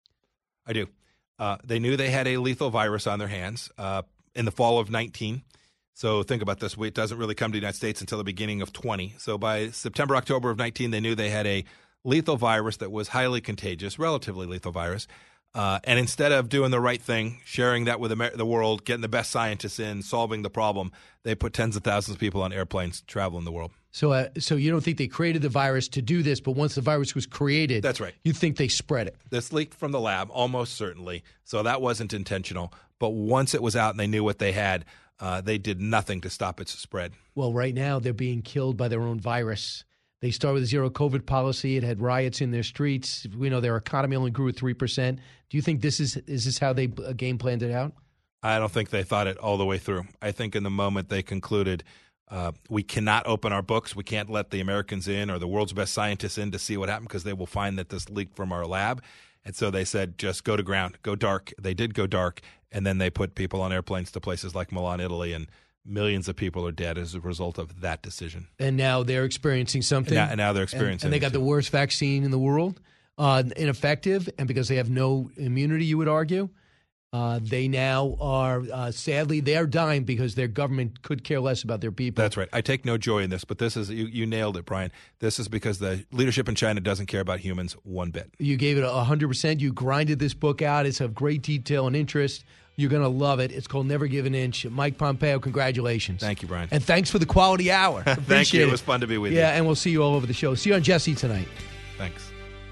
I do. Uh, they knew they had a lethal virus on their hands uh, in the fall of nineteen. So think about this. It doesn't really come to the United States until the beginning of twenty. So by September, October of nineteen, they knew they had a lethal virus that was highly contagious, relatively lethal virus. Uh, and instead of doing the right thing, sharing that with Amer- the world, getting the best scientists in, solving the problem, they put tens of thousands of people on airplanes traveling the world. So uh, so you don't think they created the virus to do this, but once the virus was created, that's right. You think they spread it? This leaked from the lab, almost certainly. So that wasn't intentional. But once it was out and they knew what they had, uh, they did nothing to stop its spread. Well, right now they're being killed by their own virus. They started with a zero COVID policy. It had riots in their streets. We know their economy only grew at three percent. Do you think this is is this how they uh, game planned it out? I don't think they thought it all the way through. I think in the moment they concluded uh, we cannot open our books. We can't let the Americans in or the world's best scientists in to see what happened because they will find that this leaked from our lab. And so they said, just go to ground, go dark. They did go dark, and then they put people on airplanes to places like Milan, Italy, and millions of people are dead as a result of that decision. And now they're experiencing something. And now, and now they're experiencing And, and they got it the worst vaccine in the world, uh, ineffective, and because they have no immunity, you would argue, uh, they now are, uh, sadly, they are dying because their government could care less about their people. That's right. I take no joy in this, but this is, you, you nailed it, Brian. This is because the leadership in China doesn't care about humans one bit. You gave it one hundred percent. You grinded this book out. It's of great detail and interest. You're going to love it. It's called Never Give an Inch. Mike Pompeo, congratulations. Thank you, Brian. And thanks for the quality hour. Thank you. It. it was fun to be with yeah, you. Yeah, and we'll see you all over the show. See you on Jesse tonight. Thanks.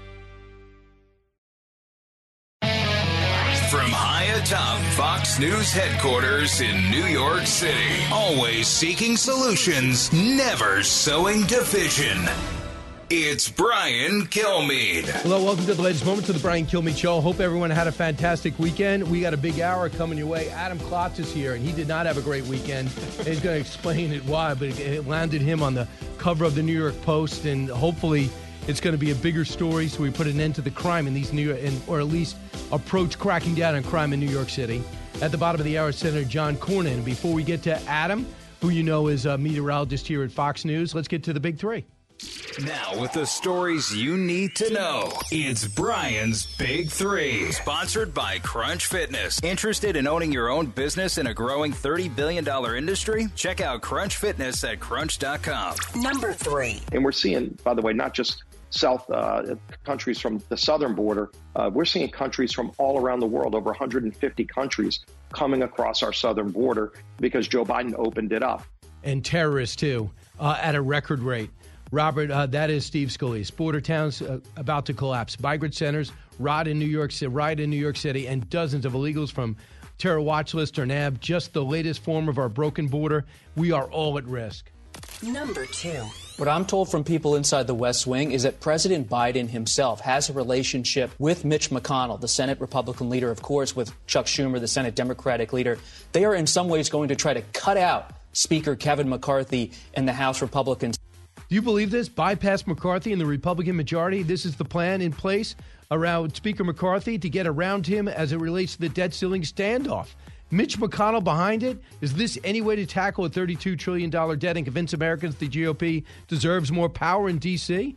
From high atop Fox News headquarters in New York City, always seeking solutions, never sowing division. It's Brian Kilmeade. Hello, welcome to the latest moment to the Brian Kilmeade Show. Hope everyone had a fantastic weekend. We got a big hour coming your way. Adam Klotz is here, and he did not have a great weekend. He's going to explain it why, but it landed him on the cover of the New York Post, and hopefully it's going to be a bigger story, so we put an end to the crime in these New York, or at least approach cracking down on crime in New York City. At the bottom of the hour, Senator John Cornyn. And before we get to Adam, who you know is a meteorologist here at Fox News, let's get to the big three. Now, with the stories you need to know, it's Brian's Big Three. Sponsored by Crunch Fitness. Interested in owning your own business in a growing thirty billion dollars industry? Check out Crunch Fitness at crunch dot com. Number three. And we're seeing, by the way, not just South uh, countries from the southern border. Uh, we're seeing countries from all around the world, over one hundred fifty countries coming across our southern border because Joe Biden opened it up. And terrorists, too, uh, at a record rate. Robert, uh, that is Steve Scalise. Border towns uh, about to collapse. Migrant centers, riot in New York City, riot in New York City, and dozens of illegals from terror watch list or N A B. Just the latest form of our broken border. We are all at risk. Number two. What I'm told from people inside the West Wing is that President Biden himself has a relationship with Mitch McConnell, the Senate Republican leader, of course, with Chuck Schumer, the Senate Democratic leader. They are in some ways going to try to cut out Speaker Kevin McCarthy and the House Republicans. Do you believe this? Bypass McCarthy and the Republican majority. This is the plan in place around Speaker McCarthy to get around him as it relates to the debt ceiling standoff. Mitch McConnell behind it? Is this any way to tackle a thirty-two trillion dollars debt and convince Americans the G O P deserves more power in D C?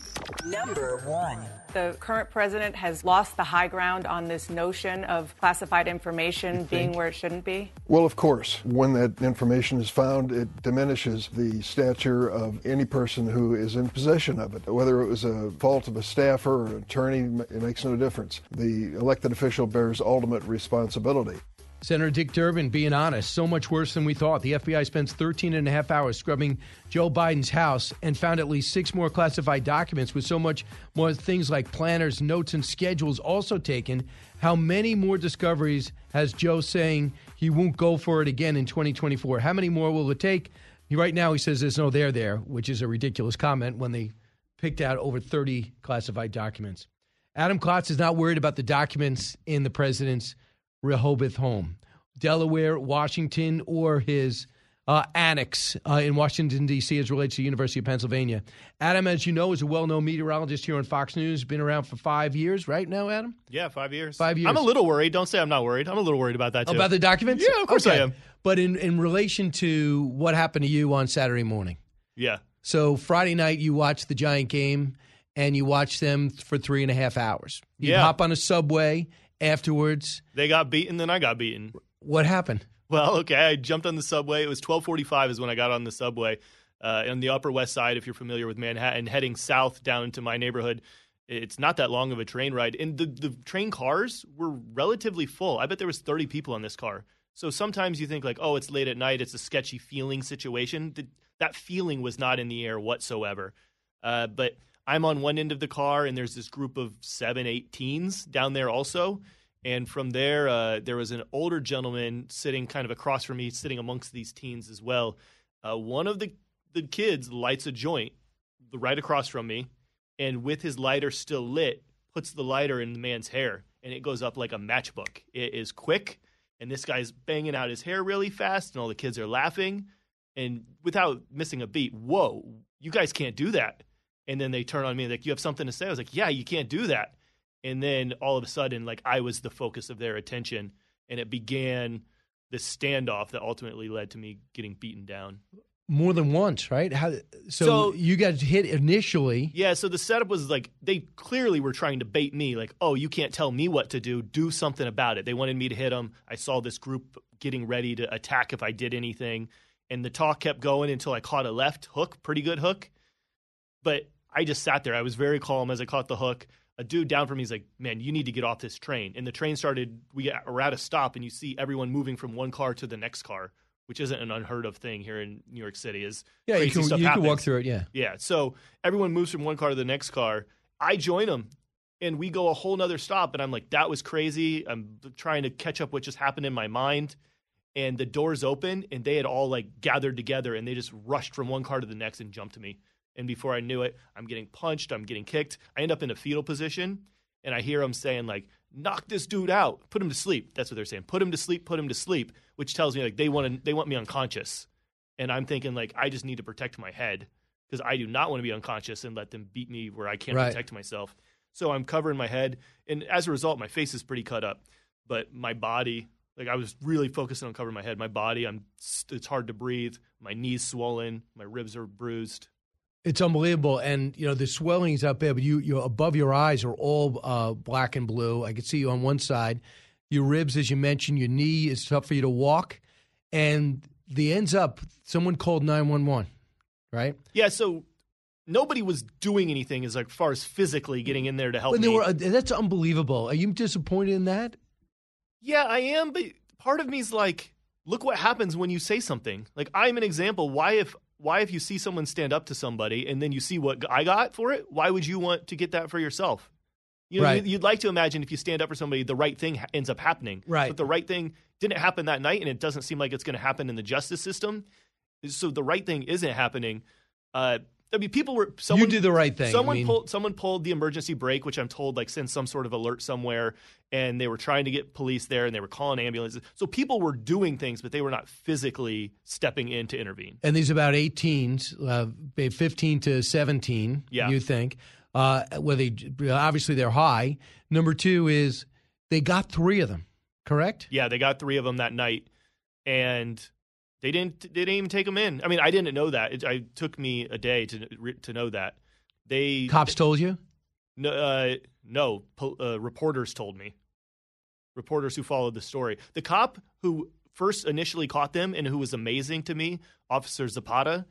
Number one. The current president has lost the high ground on this notion of classified information being where it shouldn't be? Well, of course. When that information is found, it diminishes the stature of any person who is in possession of it. Whether it was a fault of a staffer or an attorney, it makes no difference. The elected official bears ultimate responsibility. Senator Dick Durbin being honest, so much worse than we thought. The F B I spends thirteen and a half hours scrubbing Joe Biden's house and found at least six more classified documents with so much more things like planners, notes, and schedules also taken. How many more discoveries has Joe saying he won't go for it again in twenty twenty-four? How many more will it take? He, right now he says there's no there there, which is a ridiculous comment when they picked out over thirty classified documents. Adam Klotz is not worried about the documents in the president's Rehoboth home, Delaware, Washington, or his uh, annex uh, in Washington, D C as relates to the University of Pennsylvania. Adam, as you know, is a well-known meteorologist here on Fox News. Been around for five years, right now, Adam? Yeah, five years. Five years. I'm a little worried. Don't say I'm not worried. I'm a little worried about that, too. About the documents? Yeah, of course okay. I am. But in, in relation to what happened to you on Saturday morning. Yeah. So Friday night, you watched the Giant game, and you watched them for three and a half hours. You Yeah. hop on a subway afterwards. They got beaten, then I got beaten. What happened? Well, okay, I jumped on the subway. It was twelve forty-five is when I got on the subway uh, on the Upper West Side, if you're familiar with Manhattan, heading south down to my neighborhood. It's not that long of a train ride. And the, the train cars were relatively full. I bet there was thirty people on this car. So sometimes you think like, oh, it's late at night. It's a sketchy feeling situation. The, that feeling was not in the air whatsoever. Uh, but I'm on one end of the car, and there's this group of seven, eight teens down there also. And from there, uh, there was an older gentleman sitting kind of across from me, sitting amongst these teens as well. Uh, one of the, the kids lights a joint right across from me, and with his lighter still lit, puts the lighter in the man's hair, and it goes up like a matchbook. It is quick, and this guy's banging out his hair really fast, and all the kids are laughing. And without missing a beat, whoa, you guys can't do that. And then they turn on me like, you have something to say? I was like, yeah, you can't do that. And then all of a sudden, like I was the focus of their attention, and it began this standoff that ultimately led to me getting beaten down. More than once, right? How, so, So- you got hit initially. Yeah, so the setup was like they clearly were trying to bait me, like, oh, you can't tell me what to do. Do something about it. They wanted me to hit them. I saw this group getting ready to attack if I did anything. And the talk kept going until I caught a left hook, pretty good hook. But I just sat there. I was very calm as I caught the hook. A dude down from me is like, man, you need to get off this train. And the train started, we were at a stop, and you see everyone moving from one car to the next car, which isn't an unheard of thing here in New York City. Is Yeah, you crazy can, stuff you can happens. walk through it, yeah. Yeah, so everyone moves from one car to the next car. I join them, and we go a whole nother stop, and I'm like, that was crazy. I'm trying to catch up what just happened in my mind. And the doors open, and they had all like gathered together, and they just rushed from one car to the next and jumped to me. And before I knew it, I'm getting punched, I'm getting kicked. I end up in a fetal position, and I hear them saying like, knock this dude out, put him to sleep. That's what they're saying. Put him to sleep, put him to sleep, which tells me like they want to, they want me unconscious. And I'm thinking like, I just need to protect my head because I do not want to be unconscious and let them beat me where I can't Right. protect myself. So I'm covering my head, and as a result, my face is pretty cut up, but my body, like I was really focusing on covering my head. My body, I'm it's hard to breathe. My knees swollen. My ribs are bruised. It's unbelievable. And, you know, the swelling's out there, but you, you're above your eyes are all uh, black and blue. I can see you on one side. Your ribs, as you mentioned, your knee is tough for you to walk. And the ends up, someone called nine one one, right? Yeah, so nobody was doing anything as like far as physically getting in there to help And me. they were, that's unbelievable. Are you disappointed in that? Yeah, I am, but part of me is like, look what happens when you say something. Like, I'm an example. Why if why if you see someone stand up to somebody and then you see what I got for it, why would you want to get that for yourself? You know, Right. you'd like to imagine if you stand up for somebody, the right thing ha- ends up happening. Right. But the right thing didn't happen that night, and it doesn't seem like it's going to happen in the justice system. So the right thing isn't happening. Uh, I mean, people were. Someone, you did the right thing. Someone I mean, pulled. Someone pulled the emergency brake, which I'm told like sent some sort of alert somewhere, and they were trying to get police there, and they were calling ambulances. So people were doing things, but they were not physically stepping in to intervene. And these about eighteens, uh, fifteen to seventeen. Yeah. You think? Uh, where they obviously they're high. Number two is they got three of them. Correct? Yeah, they got three of them that night, and. They didn't. They didn't even take them in. I mean, I didn't know that. It, it took me a day to to know that. They cops told you? No, uh, no. Po- uh, reporters told me. Reporters who followed the story. The cop who first initially caught them and who was amazing to me, Officer Zapata,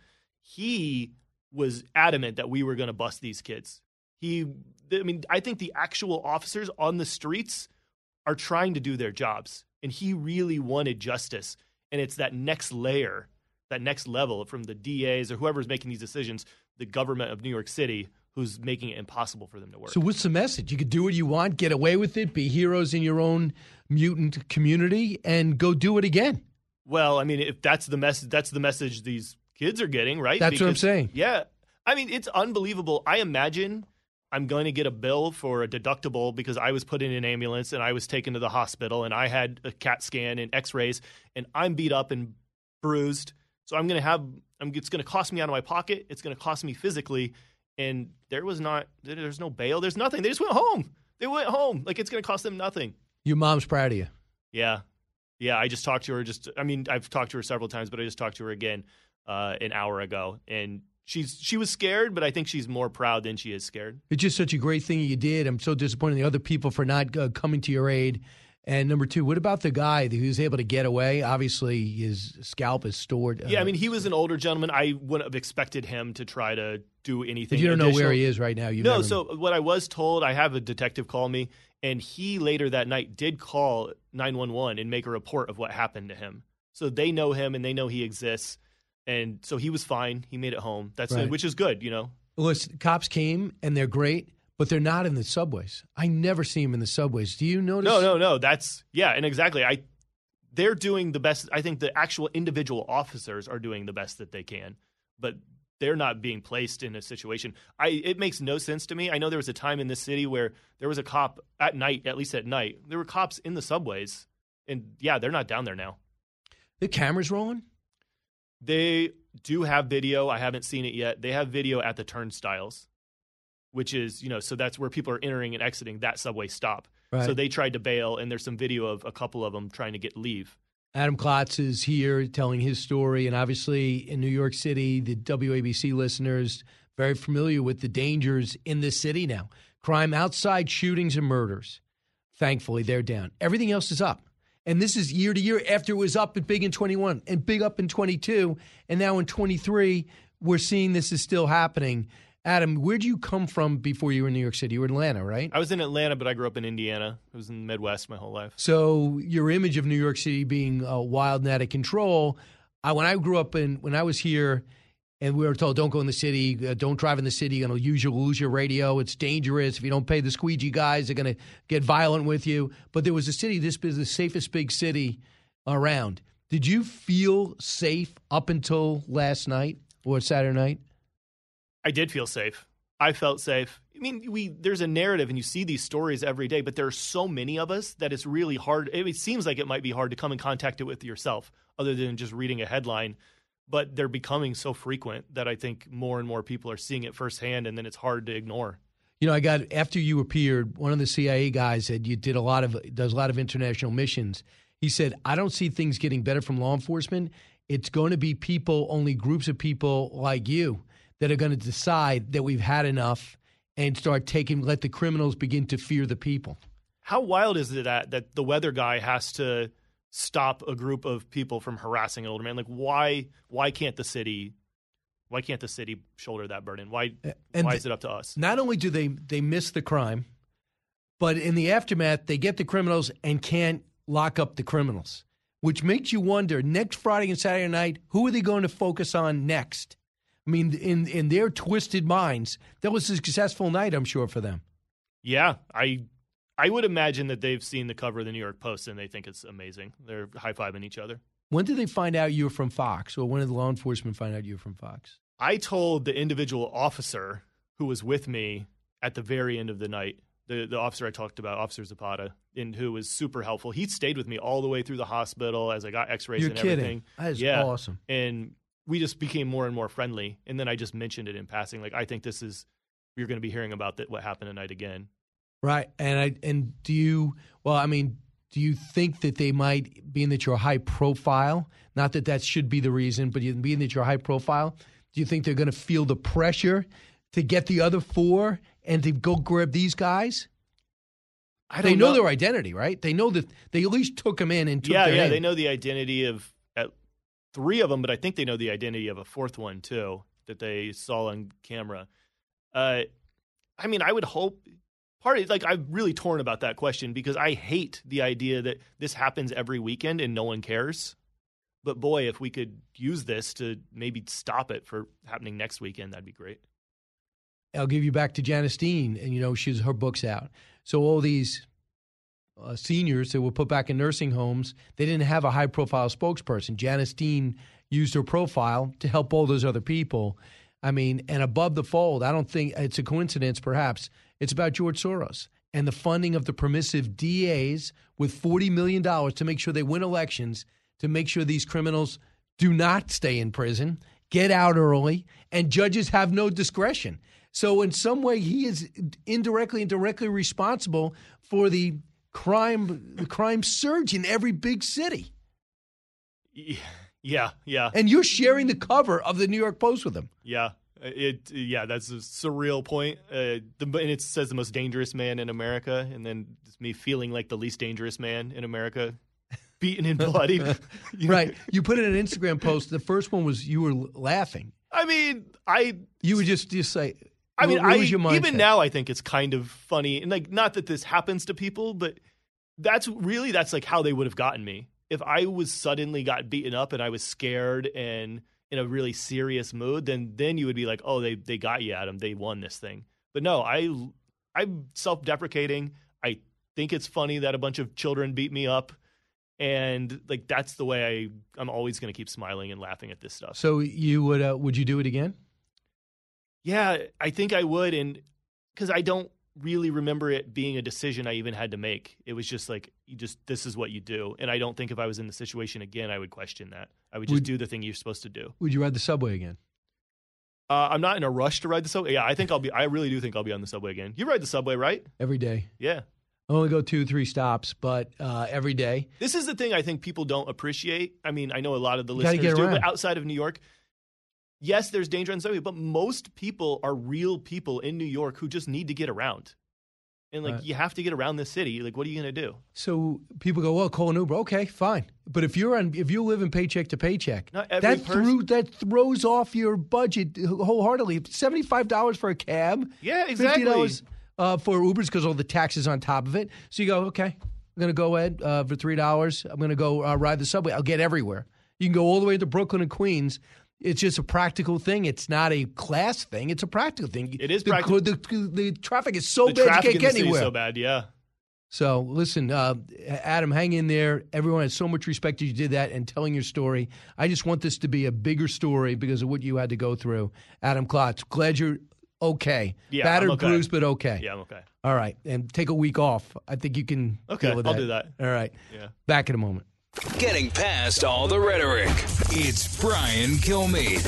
he was adamant that we were going to bust these kids. He, I mean, I think the actual officers on the streets are trying to do their jobs, and he really wanted justice. And it's that next layer, that next level from the D As or whoever's making these decisions, the government of New York City, who's making it impossible for them to work. So what's the message? You could do what you want, get away with it, be heroes in your own mutant community, and go do it again. Well, I mean, if that's the message, that's the message these kids are getting, right? That's because, what I'm saying. Yeah. I mean, it's unbelievable. I imagine I'm going to get a bill for a deductible because I was put in an ambulance and I was taken to the hospital and I had a CAT scan and x-rays and I'm beat up and bruised. So I'm going to have, I'm, it's going to cost me out of my pocket. It's going to cost me physically. And there was not, there's no bail. There's nothing. They just went home. They went home. Like it's going to cost them nothing. Your mom's proud of you. Yeah. Yeah. I just talked to her just, I mean, I've talked to her several times, but I just talked to her again uh, an hour ago. And She's she was scared, but I think she's more proud than she is scared. It's just such a great thing you did. I'm so disappointed in the other people for not uh, coming to your aid. And number two, what about the guy who was able to get away? Obviously, his scalp is stored. Uh, yeah, I mean, he was an older gentleman. I wouldn't have expected him to try to do anything. But you don't additional. know where he is right now. You've no, never... so what I was told, I have a detective call me, and he later that night did call nine one one and make a report of what happened to him. So they know him and they know he exists. And so he was fine. He made it home. That's right. Which is good, you know. Listen, cops came and they're great, but they're not in the subways. I never see them in the subways. Do you notice? No, no, no. That's yeah, and exactly. I they're doing the best. I think the actual individual officers are doing the best that they can, but they're not being placed in a situation. I it makes no sense to me. I know there was a time in this city where there was a cop at night, at least at night. There were cops in the subways, and yeah, they're not down there now. The cameras rolling? They do have video. I haven't seen it yet. They have video at the turnstiles, which is, you know, so that's where people are entering and exiting that subway stop. Right. So they tried to bail, and there's some video of a couple of them trying to get leave. Adam Klotz is here telling his story, and obviously in New York City, the W A B C listeners very familiar with the dangers in this city now. Crime outside, shootings and murders. Thankfully, they're down. Everything else is up. And this is year to year after it was up and big in twenty-one and big up in twenty-two. And now in twenty-three, we're seeing this is still happening. Adam, where'd you come from before you were in New York City? You were in Atlanta, right? I was in Atlanta, but I grew up in Indiana. I was in the Midwest my whole life. So your image of New York City being uh, wild and out of control, I, when I grew up in, when I was here and we were told don't go in the city, uh, don't drive in the city, you're going to use your, lose your radio, it's dangerous. If you don't pay the squeegee guys, they're going to get violent with you. But there was a city, this is the safest big city around. Did you feel safe up until last night or Saturday night? I did feel safe. I felt safe. I mean, we there's a narrative, and you see these stories every day, but there are so many of us that it's really hard. It seems like it might be hard to come in contact with yourself other than just reading a headline, but they're becoming so frequent that I think more and more people are seeing it firsthand, and then it's hard to ignore. You know, I got, after you appeared, one of the C I A guys said you did a lot of, does a lot of international missions. He said, I don't see things getting better from law enforcement. It's going to be people, only groups of people like you, that are going to decide that we've had enough and start taking, let the criminals begin to fear the people. How wild is it that, that the weather guy has to stop a group of people from harassing an older man? Like, why why can't the city why can't the city shoulder that burden? Why and why is it up to us? Not only do they, they miss the crime, but in the aftermath, they get the criminals and can't lock up the criminals, which makes you wonder, next Friday and Saturday night, who are they going to focus on next? I mean, in in their twisted minds, that was a successful night, I'm sure, for them. Yeah, I I would imagine that they've seen the cover of the New York Post and they think it's amazing. They're high-fiving each other. When did they find out you were from Fox, or when did the law enforcement find out you were from Fox? I told the individual officer who was with me at the very end of the night, the, the officer I talked about, Officer Zapata, and who was super helpful. He stayed with me all the way through the hospital as I got x-rays You're and kidding. everything. That is yeah. awesome. And we just became more and more friendly. And then I just mentioned it in passing. Like, I think this is, you're going to be hearing about that, what happened tonight again. Right. And I and do you, well, I mean, do you think that they might, being that you're high profile, not that that should be the reason, but being that you're high profile, do you think they're going to feel the pressure to get the other four and to go grab these guys? I they don't know, know their identity, right? They know that they at least took them in and took Yeah, their yeah, in. they know the identity of at three of them, but I think they know the identity of a fourth one too that they saw on camera. Uh, I mean, I would hope. Part of like I'm really torn about that question because I hate the idea that this happens every weekend and no one cares. But boy, if we could use this to maybe stop it for happening next weekend, that'd be great. I'll give you back to Janice Dean, and you know she's her book's out. So all these uh, seniors that were put back in nursing homes, they didn't have a high-profile spokesperson. Janice Dean used her profile to help all those other people. I mean, and above the fold, I don't think it's a coincidence, perhaps. It's about George Soros and the funding of the permissive D As with forty million dollars to make sure they win elections, to make sure these criminals do not stay in prison, get out early, and judges have no discretion. So in some way, he is indirectly and directly responsible for the crime, the crime surge in every big city. Yeah, yeah. And you're sharing the cover of the New York Post with him. Yeah, it. Yeah, that's a surreal point. Uh, the, and it says the most dangerous man in America, and then it's me feeling like the least dangerous man in America, beaten and bloodied. You know? Right. You put in an Instagram post. The first one was you were laughing. I mean, I. You would just just say. I mean, what I was your mindset? even now I think it's kind of funny, and like not that this happens to people, but that's really that's like how they would have gotten me. If I was suddenly got beaten up and I was scared and in a really serious mood, then then you would be like, oh, they they got you, Adam. They won this thing. But no, I I'm self-deprecating. I think it's funny that a bunch of children beat me up, and like that's the way I I'm always going to keep smiling and laughing at this stuff. So you would uh, would you do it again? Yeah, I think I would, and because I don't really remember it being a decision I even had to make. It was just like, you just this is what you do. And I don't think if I was in the situation again, I would question that. I would just Would- do the thing you're supposed to do. Would you ride the subway again? Uh, I'm not in a rush to ride the subway. Yeah, I think I'll be. I really do think I'll be on the subway again. You ride the subway, right? Every day. Yeah. I only go two, three stops, but uh, every day. This is the thing I think people don't appreciate. I mean, I know a lot of the You gotta listeners get do, around. but outside of New York, yes, there's danger on the subway, but most people are real people in New York who just need to get around. And like, Right. you have to get around this city. Like, what are you going to do? So people go, well, call an Uber. Okay, fine. But if you're on, if you live in paycheck to paycheck, Not every that person- threw that throws off your budget wholeheartedly. Seventy-five dollars for a cab. Yeah, exactly. Fifty dollars uh, for Ubers because all the taxes on top of it. So you go, okay, I'm gonna go ahead uh, for three dollars. I'm gonna go uh, ride the subway. I'll get everywhere. You can go all the way to Brooklyn and Queens. It's just a practical thing. It's not a class thing. It's a practical thing. It is the, practical. The, the, the traffic is so the bad traffic you in can't the get city is anywhere. so bad, yeah. So listen, uh, Adam, hang in there. Everyone has so much respect that you did that and telling your story. I just want this to be a bigger story because of what you had to go through. Adam Klotz, glad you're okay. Yeah, Battered, I'm okay. bruised, but okay. Yeah, I'm okay. All right. And take a week off. I think you can Okay, deal with I'll that. do that. All right. Yeah. Back in a moment. Getting past all the rhetoric, it's Brian Kilmeade.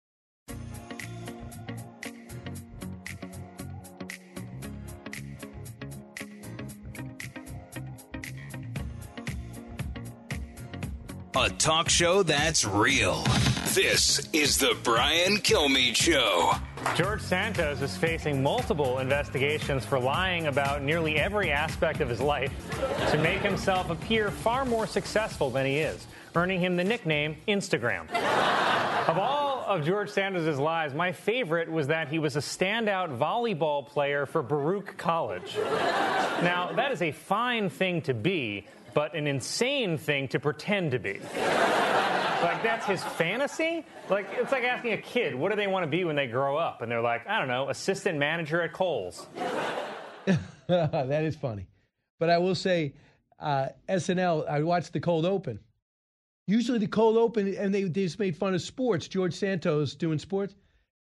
A talk show that's real. This is the Brian Kilmeade Show. George Santos is facing multiple investigations for lying about nearly every aspect of his life to make himself appear far more successful than he is, earning him the nickname Instagram. Of all of George Santos' lies, my favorite was that he was a standout volleyball player for Baruch College. Now, that is a fine thing to be, but an insane thing to pretend to be. Like, that's his fantasy? Like, it's like asking a kid, what do they want to be when they grow up? And they're like, I don't know, assistant manager at Kohl's. That is funny. But I will say, uh, S N L, I watched the Cold Open. Usually the Cold Open, and they, they just made fun of sports. George Santos doing sports.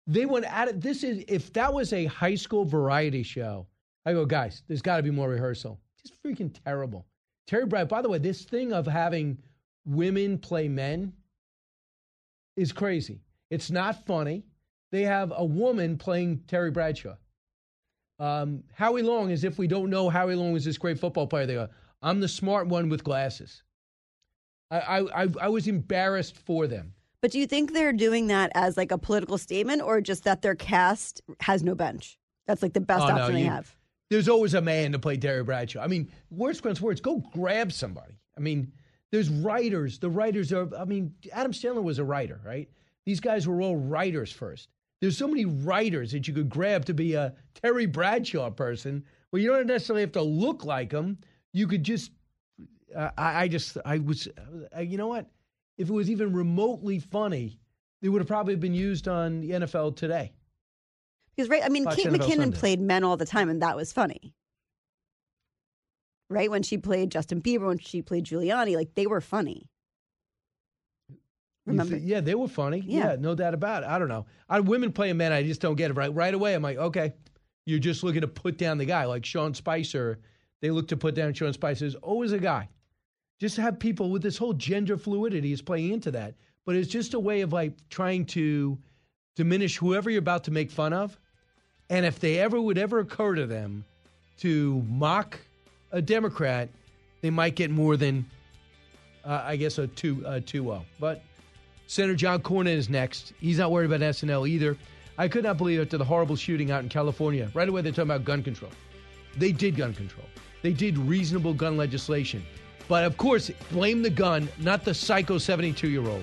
They went at it. This is, if that was a high school variety show, I go, guys, there's got to be more rehearsal. Just freaking terrible. Terry Bradshaw, by the way, this thing of having women play men is crazy. It's not funny. They have a woman playing Terry Bradshaw. Um, Howie Long, as if we don't know Howie Long was this great football player. They go, I'm the smart one with glasses. I, I, I, I was embarrassed for them. But do you think they're doing that as like a political statement or just that their cast has no bench? That's like the best oh, option no, they you, have. There's always a man to play Terry Bradshaw. I mean, worst comes worst, go grab somebody. I mean, there's writers. The writers are, I mean, Adam Sandler was a writer, right? These guys were all writers first. There's so many writers that you could grab to be a Terry Bradshaw person where you don't necessarily have to look like him. You could just, uh, I, I just, I was, uh, you know what? If it was even remotely funny, it would have probably been used on the N F L Today. Because, right, I mean, Fox Kate N F L McKinnon Sunday. played men all the time, and that was funny. Right? When she played Justin Bieber, when she played Giuliani, like, they were funny. Remember? Th- yeah, they were funny. Yeah. Yeah. no doubt about it. I don't know. I, women playing men, I just don't get it. Right right away, I'm like, okay, you're just looking to put down the guy. Like Sean Spicer, they look to put down Sean Spicer. There's always a guy. Just to have people with this whole gender fluidity is playing into that. But it's just a way of like trying to diminish whoever you're about to make fun of. And if they ever would ever occur to them to mock a Democrat, they might get more than, uh, I guess, a two uh, two oh. But Senator John Cornyn is next. He's not worried about S N L either. I could not believe after the horrible shooting out in California, right away they're talking about gun control. They did gun control. They did reasonable gun legislation. But, of course, blame the gun, not the psycho seventy-two-year-old.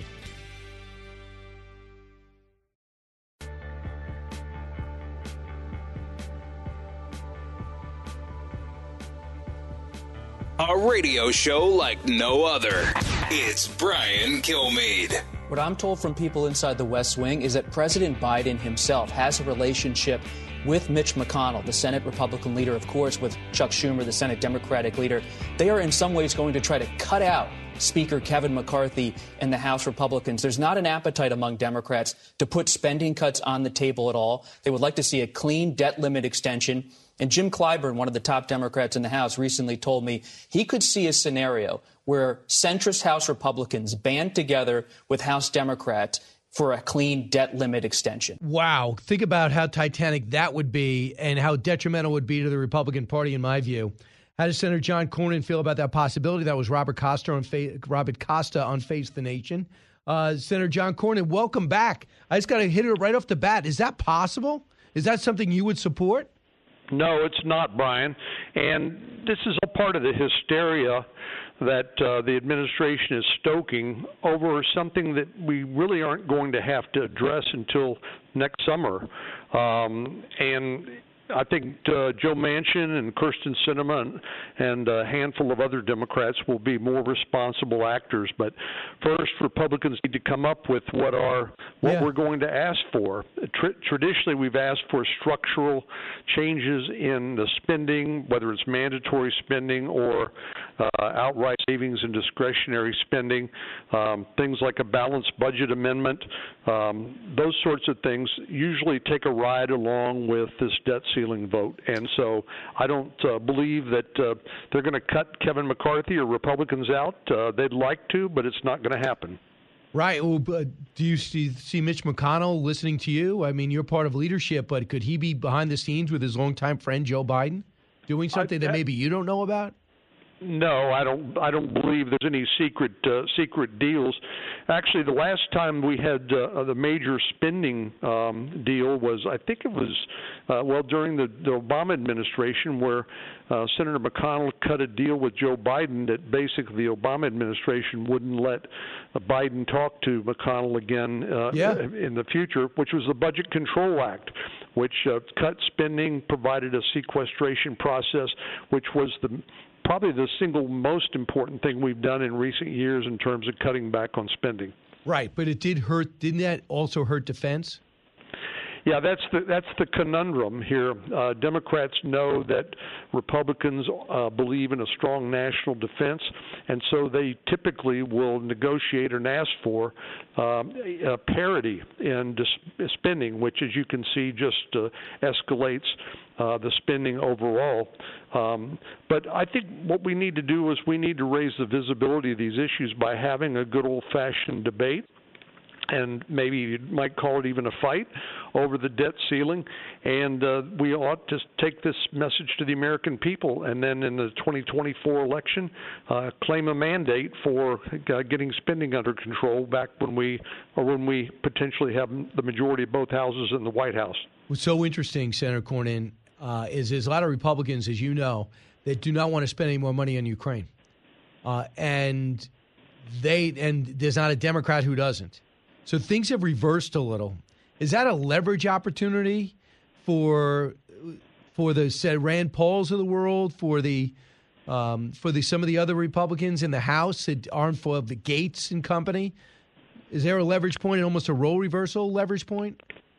A radio show like no other. It's Brian Kilmeade. What I'm told from people inside the West Wing is that President Biden himself has a relationship with Mitch McConnell, the Senate Republican leader, of course, with Chuck Schumer, the Senate Democratic leader. They are in some ways going to try to cut out Speaker Kevin McCarthy and the House Republicans. There's not an appetite among Democrats to put spending cuts on the table at all. They would like to see a clean debt limit extension. And Jim Clyburn, one of the top Democrats in the House, recently told me he could see a scenario where centrist House Republicans band together with House Democrats for a clean debt limit extension. Wow. Think about how titanic that would be and how detrimental it would be to the Republican Party, in my view. How does Senator John Cornyn feel about that possibility? That was Robert Costa on, Fa- Robert Costa on Face the Nation. Uh, Senator John Cornyn, welcome back. I just got to hit it right off the bat. Is that possible? Is that something you would support? No, it's not, Brian. And this is a part of the hysteria that uh, the administration is stoking over something that we really aren't going to have to address until next summer. Um, and I think uh, Joe Manchin and Kyrsten Sinema and, and a handful of other Democrats will be more responsible actors. But first, Republicans need to come up with what are what yeah. we're going to ask for. Tr- traditionally, we've asked for structural changes in the spending, whether it's mandatory spending or uh, outright savings and discretionary spending, um, things like a balanced budget amendment. Um, those sorts of things usually take a ride along with this debt ceiling vote. And so I don't uh, believe that uh, they're going to cut Kevin McCarthy or Republicans out. Uh, they'd like to, but it's not going to happen. Right. Well, but do you see, see Mitch McConnell listening to you? I mean, you're part of leadership, but could he be behind the scenes with his longtime friend Joe Biden doing something I, that maybe you don't know about? No, I don't. I don't believe there's any secret uh, secret deals. Actually, the last time we had uh, the major spending um, deal was, I think it was, uh, well, during the, the Obama administration, where uh, Senator McConnell cut a deal with Joe Biden that basically the Obama administration wouldn't let uh, Biden talk to McConnell again uh, yeah. in the future, which was the Budget Control Act, which uh, cut spending, provided a sequestration process, which was the probably the single most important thing we've done in recent years in terms of cutting back on spending. Right, but it did hurt. Didn't that also hurt defense? Yeah, that's the that's the conundrum here. Uh, Democrats know that Republicans uh, believe in a strong national defense, and so they typically will negotiate and ask for um, a parity in dis- spending, which, as you can see, just uh, escalates uh, the spending overall. Um, but I think what we need to do is we need to raise the visibility of these issues by having a good old-fashioned debate. And maybe you might call it even a fight over the debt ceiling. And uh, we ought to take this message to the American people, and then in the twenty twenty-four election, uh, claim a mandate for uh, getting spending under control back when we, or when we potentially have the majority of both houses in the White House. What's so interesting, Senator Cornyn, uh, is there's a lot of Republicans, as you know, that do not want to spend any more money on Ukraine, uh, and they and there's not a Democrat who doesn't. So things have reversed a little. Is that a leverage opportunity for for the say, Rand Pauls of the world, for the um, for the some of the other Republicans in the House that aren't for the Gates and company? Is there a leverage point and almost a role reversal leverage point?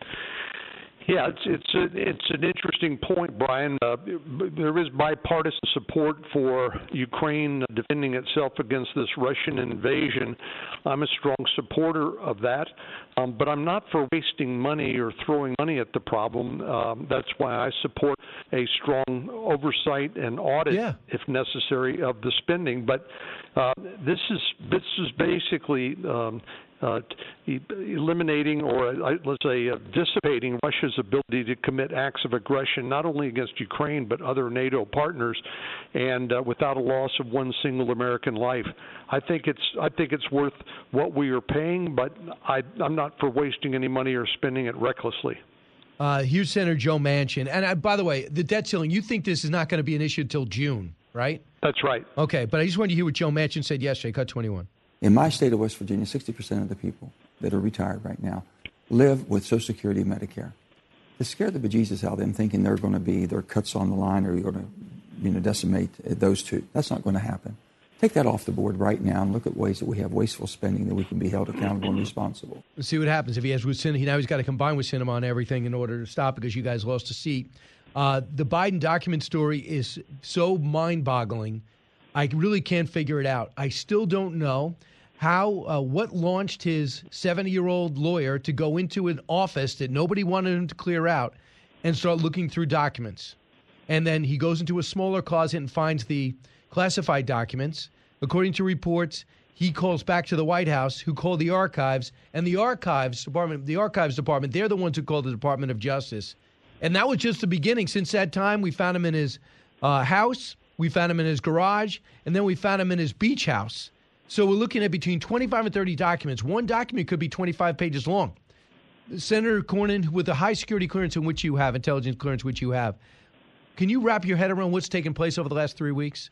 Yeah, it's it's a, it's an interesting point, Brian. Uh, there is bipartisan support for Ukraine defending itself against this Russian invasion. I'm a strong supporter of that, um, but I'm not for wasting money or throwing money at the problem. Um, that's why I support a strong oversight and audit, yeah. if necessary, of the spending. But uh, this is this is basically. Um, Uh, eliminating or, uh, let's say, uh, dissipating Russia's ability to commit acts of aggression, not only against Ukraine, but other NATO partners, and uh, without a loss of one single American life. I think it's I think it's worth what we are paying, but I, I'm not for wasting any money or spending it recklessly. Uh, here's Senator Joe Manchin. And uh, by the way, the debt ceiling, you think this is not going to be an issue until June, right? That's right. Okay, but I just wanted to hear what Joe Manchin said yesterday, cut twenty-one. In my state of West Virginia, sixty percent of the people that are retired right now live with Social Security and Medicare. To scare the bejesus out of them thinking they're going to be, their cuts on the line or you're going to, you know, decimate those two. That's not going to happen. Take that off the board right now and look at ways that we have wasteful spending that we can be held accountable and responsible. Let's see what happens if he has with Sinema. Now he's got to combine with Sinema on everything in order to stop because you guys lost a seat. Uh, the Biden document story is so mind-boggling. I really can't figure it out. I still don't know how, uh, what launched his seventy-year-old lawyer to go into an office that nobody wanted him to clear out and start looking through documents. And then he goes into a smaller closet and finds the classified documents. According to reports, he calls back to the White House, who called the archives, and the archives department, the archives department, they're the ones who called the Department of Justice. And that was just the beginning. Since that time, we found him in his uh, house. We found him in his garage, and then we found him in his beach house. So we're looking at between twenty-five and thirty documents. One document could be twenty-five pages long. Senator Cornyn, with the high security clearance in which you have, intelligence clearance which you have, can you wrap your head around what's taken place over the last three weeks?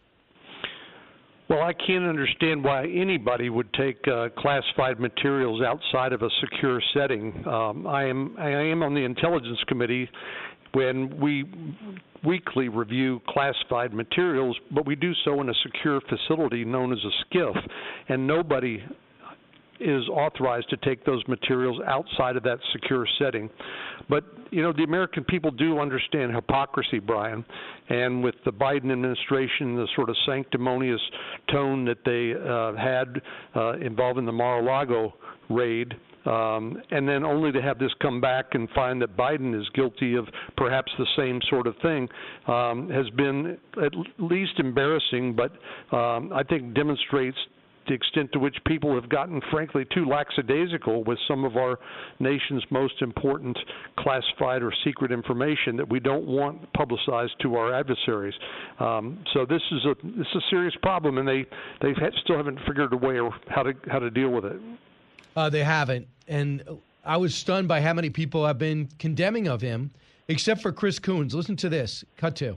Well, I can't understand why anybody would take uh, classified materials outside of a secure setting. Um, I am I am on the Intelligence Committee when we weekly review classified materials, but we do so in a secure facility known as a SCIF, and nobody is authorized to take those materials outside of that secure setting. But, you know, the American people do understand hypocrisy, Brian, and with the Biden administration, the sort of sanctimonious tone that they uh, had uh, involving the Mar-a-Lago raid, Um, and then only to have this come back and find that Biden is guilty of perhaps the same sort of thing um, has been at least embarrassing, but um, I think demonstrates the extent to which people have gotten, frankly, too lackadaisical with some of our nation's most important classified or secret information that we don't want publicized to our adversaries. Um, so this is a this is a serious problem, and they they still haven't figured a way how to how to deal with it. Uh, they haven't. And I was stunned by how many people have been condemning of him, except for Chris Coons. Listen to this. Cut two.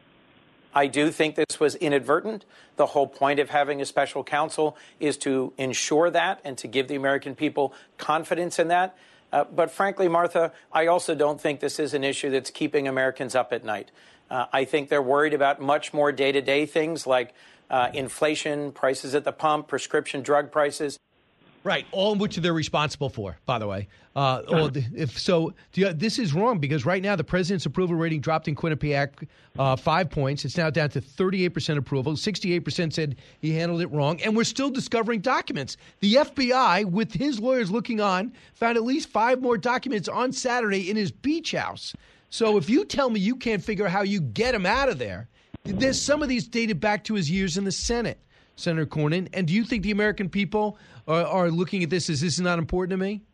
I do think this was inadvertent. The whole point of having a special counsel is to ensure that and to give the American people confidence in that. Uh, but frankly, Martha, I also don't think this is an issue that's keeping Americans up at night. Uh, I think they're worried about much more day-to-day things like uh, inflation, prices at the pump, prescription drug prices. Right, all of which they're responsible for, by the way. Uh, or the, if so, do you, this is wrong because right now the president's approval rating dropped in Quinnipiac uh, five points. It's now down to thirty-eight percent approval. sixty-eight percent said he handled it wrong, and we're still discovering documents. The F B I, with his lawyers looking on, found at least five more documents on Saturday in his beach house. So if you tell me you can't figure out how you get him out of there, there's some of these dated back to his years in the Senate, Senator Cornyn. And do you think the American people are, are looking at this as this is not important to me?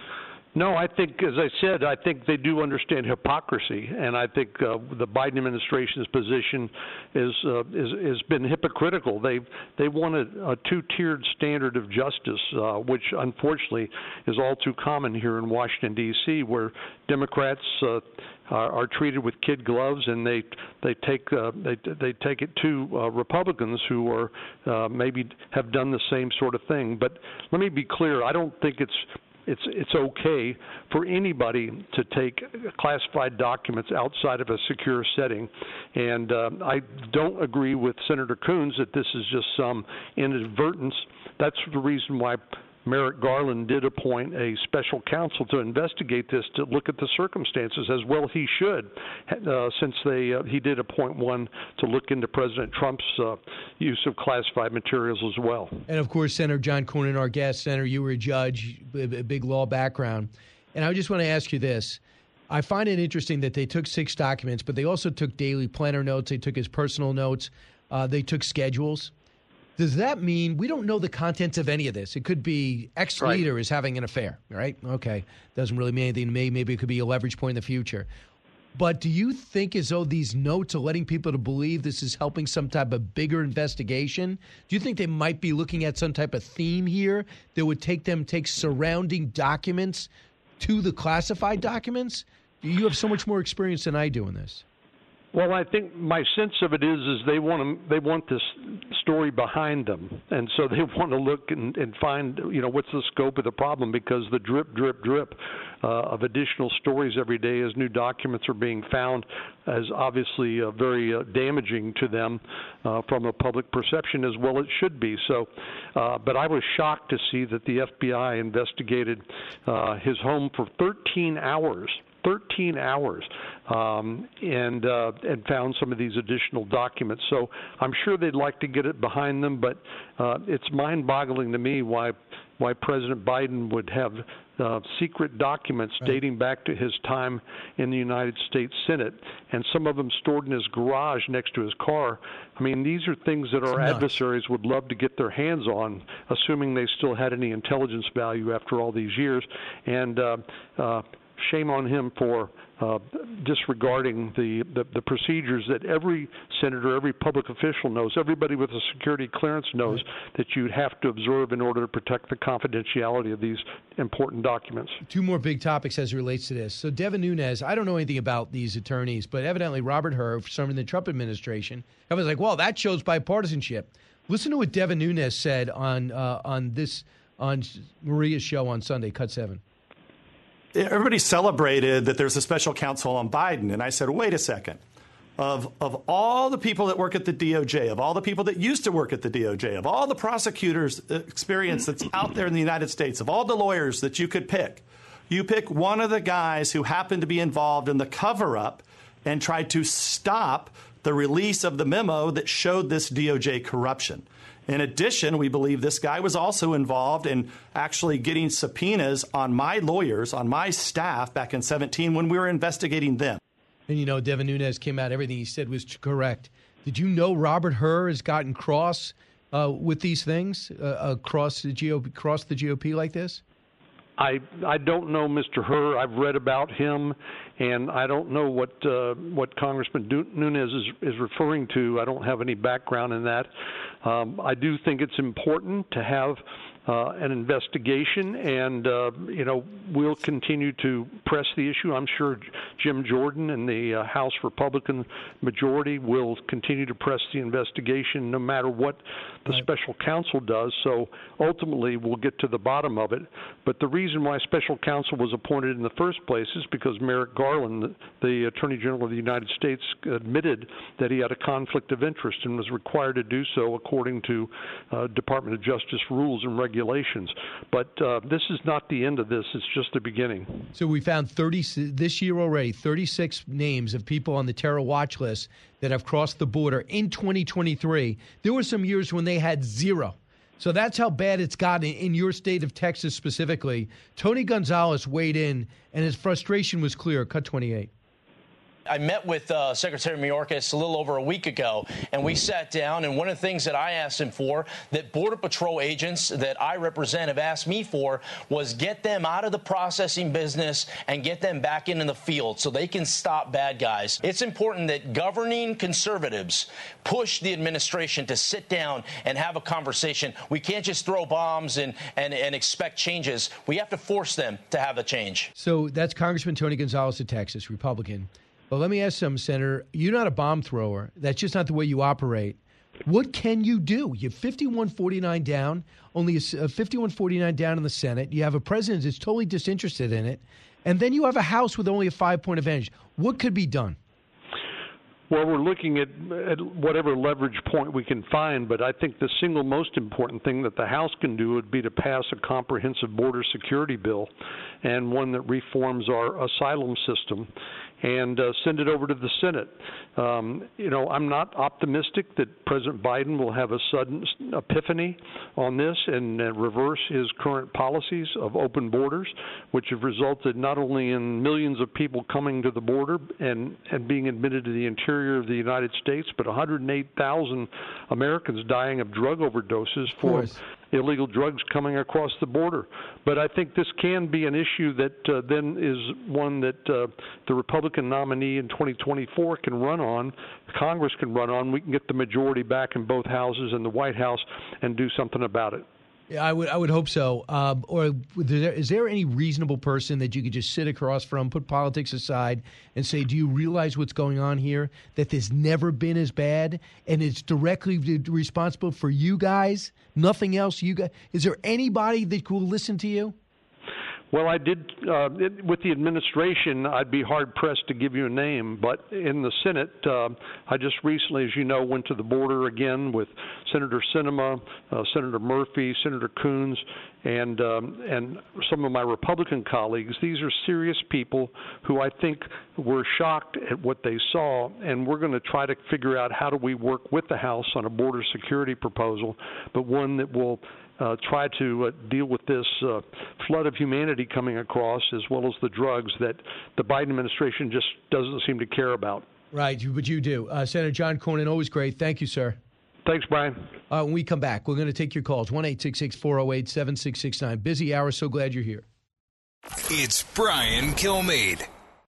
No, I think, as I said, I think they do understand hypocrisy, and I think uh, the Biden administration's position is uh, is has been hypocritical. They they want a, a two-tiered standard of justice, uh, which unfortunately is all too common here in Washington D C, where Democrats uh, are, are treated with kid gloves, and they they take uh, they they take it to uh, Republicans who are uh, maybe have done the same sort of thing. But let me be clear: I don't think it's It's it's okay for anybody to take classified documents outside of a secure setting, and uh, I don't agree with Senator Coons that this is just some inadvertence. That's the reason why Merrick Garland did appoint a special counsel to investigate this, to look at the circumstances, as well he should, uh, since they uh, he did appoint one to look into President Trump's uh, use of classified materials as well. And, of course, Senator John Cornyn, our guest. Senator, you were a judge, a big law background. And I just want to ask you this. I find it interesting that they took six documents, but they also took daily planner notes. They took his personal notes. Uh, they took schedules. Does that mean we don't know the contents of any of this? It could be ex-leader right. is having an affair, right? Okay. Doesn't really mean anything to me. Maybe it could be a leverage point in the future. But do you think as though these notes are letting people to believe this is helping some type of bigger investigation? Do you think they might be looking at some type of theme here that would take them, take surrounding documents to the classified documents? You have so much more experience than I do in this. Well, I think my sense of it is is they want to, they want this story behind them, and so they want to look and, and find, you know, what's the scope of the problem, because the drip, drip, drip uh, of additional stories every day as new documents are being found is obviously uh, very uh, damaging to them uh, from a public perception, as well it should be. So, uh, but I was shocked to see that the F B I investigated uh, his home for thirteen hours. thirteen hours, um, and uh, and found some of these additional documents. So I'm sure they'd like to get it behind them, but uh, it's mind-boggling to me why why President Biden would have uh, secret documents right. dating back to his time in the United States Senate, and some of them stored in his garage next to his car. I mean, these are things that our adversaries would love to get their hands on, assuming they still had any intelligence value after all these years. And uh, uh, shame on him for uh, disregarding the, the, the procedures that every senator, every public official knows, everybody with a security clearance knows right. that you have to observe in order to protect the confidentiality of these important documents. Two more big topics as it relates to this. So Devin Nunes, I don't know anything about these attorneys, but evidently Robert Hur, someone in the Trump administration, I was like, well, that shows bipartisanship. Listen to what Devin Nunes said on uh, on this on Maria's show on Sunday, Cut seven. Everybody celebrated that there's a special counsel on Biden. And I said, wait a second. Of, of all the people that work at the D O J, of all the people that used to work at the D O J, of all the prosecutors' experience that's out there in the United States, of all the lawyers that you could pick, you pick one of the guys who happened to be involved in the cover-up and tried to stop the release of the memo that showed this D O J corruption. In addition, we believe this guy was also involved in actually getting subpoenas on my lawyers, on my staff back in seventeen when we were investigating them. And, you know, Devin Nunes came out, everything he said was correct. Did you know Robert Hur has gotten cross uh, with these things uh, across the G O P, across the G O P like this? I I don't know Mister Hur. I've read about him, and I don't know what uh, what Congressman Nunes is, is referring to. I don't have any background in that. Um, I do think it's important to have uh, an investigation, and uh, you know we'll continue to press the issue. I'm sure Jim Jordan and the uh, House Republican majority will continue to press the investigation, no matter what the right. special counsel does. So ultimately, we'll get to the bottom of it. But the reason why special counsel was appointed in the first place is because Merrick Garland, the Attorney General of the United States, admitted that he had a conflict of interest and was required to do so according to uh, Department of Justice rules and regulations. regulations. But uh, this is not the end of this. It's just the beginning. So we found thirty this year already, thirty-six names of people on the terror watch list that have crossed the border in twenty twenty-three. There were some years when they had zero. So that's how bad it's gotten in your state of Texas specifically. Tony Gonzalez weighed in, and his frustration was clear. Cut twenty-eight. I met with uh, Secretary Mayorkas a little over a week ago, and we sat down, and one of the things that I asked him for, that Border Patrol agents that I represent have asked me for, was get them out of the processing business and get them back into the field so they can stop bad guys. It's important that governing conservatives push the administration to sit down and have a conversation. We can't just throw bombs and, and, and expect changes. We have to force them to have a change. So that's Congressman Tony Gonzalez of Texas, Republican. But let me ask some, Senator, you're not a bomb thrower. That's just not the way you operate. What can you do? You're fifty-one forty-nine down, only a fifty-one forty-nine down in the Senate. You have a president that's totally disinterested in it. And then you have a House with only a five-point advantage. What could be done? Well, we're looking at, at whatever leverage point we can find, but I think the single most important thing that the House can do would be to pass a comprehensive border security bill and one that reforms our asylum system and uh, send it over to the Senate. Um, you know, I'm not optimistic that President Biden will have a sudden epiphany on this and uh, reverse his current policies of open borders, which have resulted not only in millions of people coming to the border and, and being admitted to the interior of the United States, but one hundred eight thousand Americans dying of drug overdoses for illegal drugs coming across the border. But I think this can be an issue that uh, then is one that uh, the Republican nominee in twenty twenty-four can run on, Congress can run on. We can get the majority back in both houses and the White House and do something about it. Yeah, I would I would hope so. Um, or is there, is there any reasonable person that you could just sit across from, put politics aside, and say, do you realize what's going on here, that there's never been as bad, and it's directly responsible for you guys, nothing else? You guys, is there anybody that will listen to you? Well, I did, uh, it, with the administration, I'd be hard-pressed to give you a name, but in the Senate, uh, I just recently, as you know, went to the border again with Senator Sinema, uh, Senator Murphy, Senator Coons, and um, and some of my Republican colleagues. These are serious people who I think were shocked at what they saw, and we're going to try to figure out how do we work with the House on a border security proposal, but one that will Uh, try to uh, deal with this uh, flood of humanity coming across, as well as the drugs that the Biden administration just doesn't seem to care about. Right, but you do. Uh, Senator John Cornyn, always great. Thank you, sir. Thanks, Brian. Uh, when we come back, we're going to take your calls. one eight six six, four oh eight, seven six six nine. Busy hour. So glad you're here. It's Brian Kilmeade.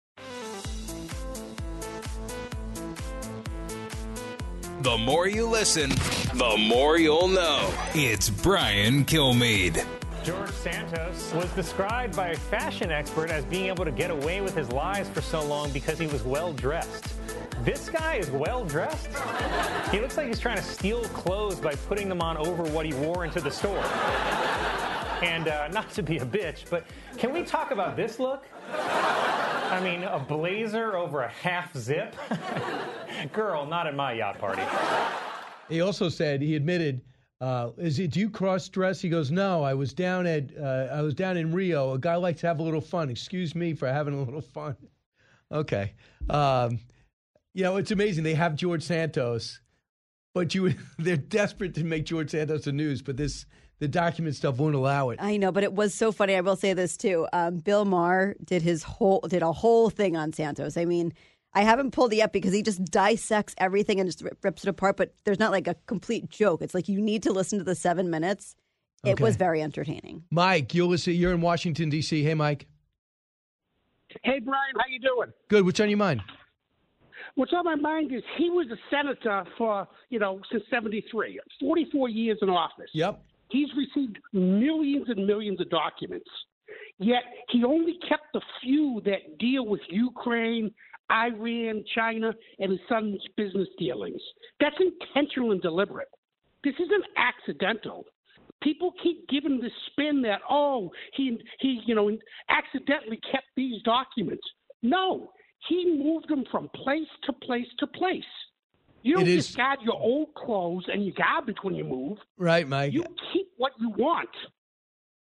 The more you listen, the more you'll know. It's Brian Kilmeade. George Santos was described by a fashion expert as being able to get away with his lies for so long because he was well-dressed. This guy is well-dressed? He looks like he's trying to steal clothes by putting them on over what he wore into the store. And uh, not to be a bitch, but can we talk about this look? I mean, a blazer over a half zip? Girl, not at my yacht party. He also said, he admitted, uh, is it, do you cross-dress? He goes, no, I was down at, uh, I was down in Rio. A guy likes to have a little fun. Excuse me for having a little fun. Okay. Um, you know, it's amazing. They have George Santos, but you, they're desperate to make George Santos the news, but this, the document stuff won't allow it. I know, but it was so funny. I will say this too. Um, Bill Maher did his whole did a whole thing on Santos. I mean, I haven't pulled it up because he just dissects everything and just rips it apart. But there's not like a complete joke. It's like you need to listen to the seven minutes. It Okay. was very entertaining. Mike, you'll listen, you're in Washington, D C. Hey, Mike. Hey, Brian, how you doing? Good. What's on your mind? What's on my mind is he was a senator for, you know, since seventy-three, forty-four years in office. Yep. He's received millions and millions of documents, yet he only kept the few that deal with Ukraine, Iran, China, and his son's business dealings. That's intentional and deliberate. This isn't accidental. People keep giving the spin that, oh, he, he, you know, accidentally kept these documents. No, he moved them from place to place to place. You don't It is- discard your old clothes and your garbage when you move. Right, Mike. You keep what you want.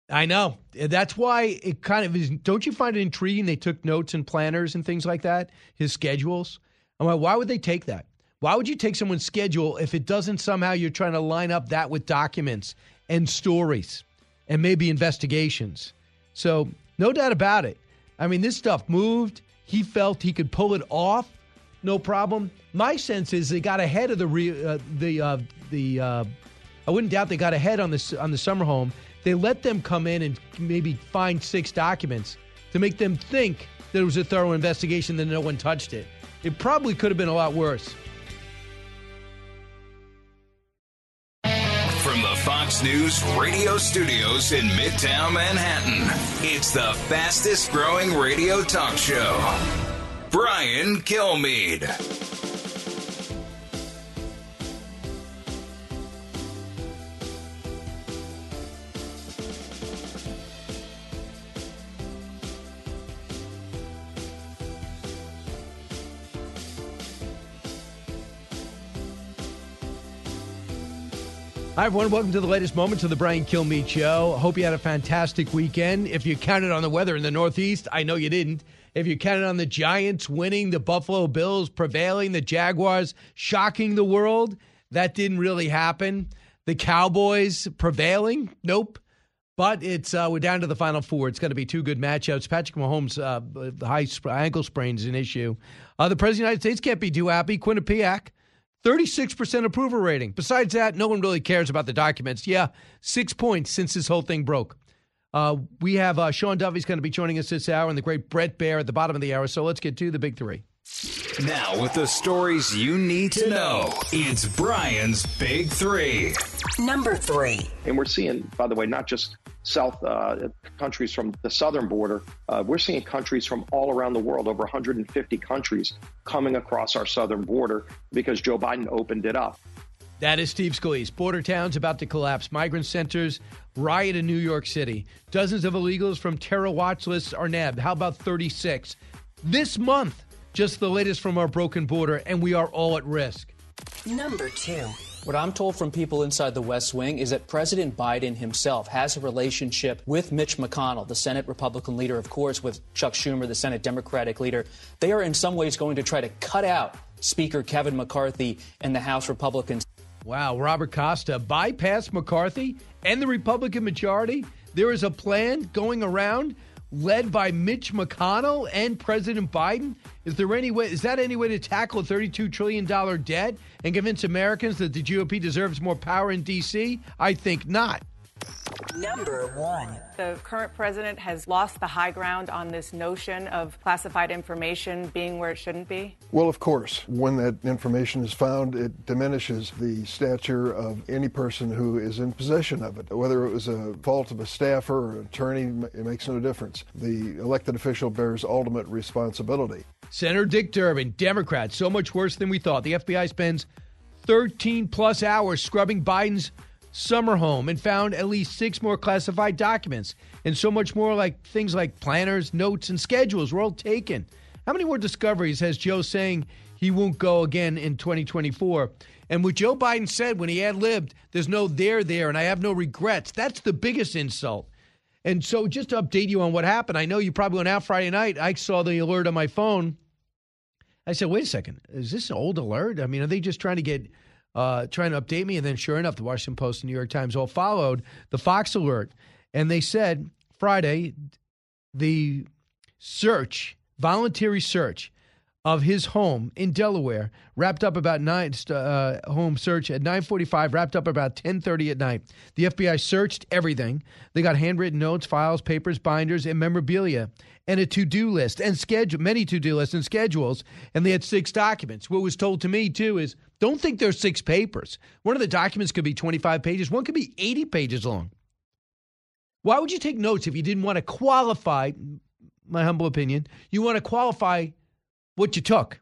I know. That's why it kind of is. Don't you find it intriguing they took notes and planners and things like that, his schedules? I'm like, why would they take that? Why would you take someone's schedule if it doesn't somehow you're trying to line up that with documents and stories and maybe investigations? So no doubt about it. I mean, this stuff moved. He felt he could pull it off. No problem. My sense is they got ahead of the, re, uh, the, uh, the, uh, I wouldn't doubt they got ahead on the, on the summer home. They let them come in and maybe find six documents to make them think that it was a thorough investigation, that no one touched it. It probably could have been a lot worse. From the Fox News radio studios in Midtown Manhattan, it's the fastest growing radio talk show. Brian Kilmeade. Hi, everyone. Welcome to the latest moments of the Brian Kilmeade Show. I hope you had a fantastic weekend. If you counted on the weather in the Northeast, I know you didn't. If you counted on the Giants winning, the Buffalo Bills prevailing, the Jaguars shocking the world, that didn't really happen. The Cowboys prevailing, nope. But it's uh, we're down to the Final Four. It's going to be two good matchups. Patrick Mahomes' uh, the high sp- ankle sprain is an issue. Uh, the President of the United States can't be too happy. Quinnipiac. thirty-six percent approval rating. Besides that, no one really cares about the documents. Yeah, six points since this whole thing broke. Uh, we have uh, Sean Duffy's going to be joining us this hour and the great Brett Baer at the bottom of the hour. So let's get to the big three. Now with the stories you need to know, it's Brian's Big Three. Number three. And we're seeing, by the way, not just South uh, countries from the southern border. Uh, we're seeing countries from all around the world, over one hundred fifty countries coming across our southern border because Joe Biden opened it up. That is Steve Scalise. Border towns about to collapse. Migrant centers riot in New York City. Dozens of illegals from terror watch lists are nabbed. How about thirty-six? This month, just the latest from our broken border, and we are all at risk. Number two. What I'm told from people inside the West Wing is that President Biden himself has a relationship with Mitch McConnell, the Senate Republican leader, of course, with Chuck Schumer, the Senate Democratic leader. They are in some ways going to try to cut out Speaker Kevin McCarthy and the House Republicans. Wow, Robert Costa bypassed McCarthy and the Republican majority. There is a plan going around led by Mitch McConnell and President Biden. Is there any way, is that any way to tackle a thirty-two trillion dollars debt and convince Americans that the G O P deserves more power in D C? I think not. Number one. The current president has lost the high ground on this notion of classified information being where it shouldn't be? Well, of course. When that information is found, it diminishes the stature of any person who is in possession of it. Whether it was a fault of a staffer or an attorney, it makes no difference. The elected official bears ultimate responsibility. Senator Dick Durbin, Democrat, so much worse than we thought. The F B I spends thirteen plus hours scrubbing Biden's summer home and found at least six more classified documents, and so much more, like things like planners, notes, and schedules were all taken. How many more discoveries has Joe saying he won't go again in twenty twenty-four? And what Joe Biden said when he ad-libbed, there's no there there, and I have no regrets, that's the biggest insult. And so just to update you on what happened, I know you probably went out Friday night. I saw the alert on my phone. I said, wait a second, is this an old alert? I mean, are they just trying to get Uh, trying to update me? And then sure enough, the Washington Post and New York Times all followed the Fox alert. And they said Friday, the search, voluntary search of his home in Delaware wrapped up about nine, uh, home search at nine forty-five, wrapped up about ten thirty at night. The F B I searched everything. They got handwritten notes, files, papers, binders, and memorabilia, and a to-do list, and schedule, many to-do lists and schedules, and they had six documents. What was told to me, too, is don't think there's six papers. One of the documents could be twenty-five pages. One could be eighty pages long. Why would you take notes if you didn't want to qualify, my humble opinion, you want to qualify what you took?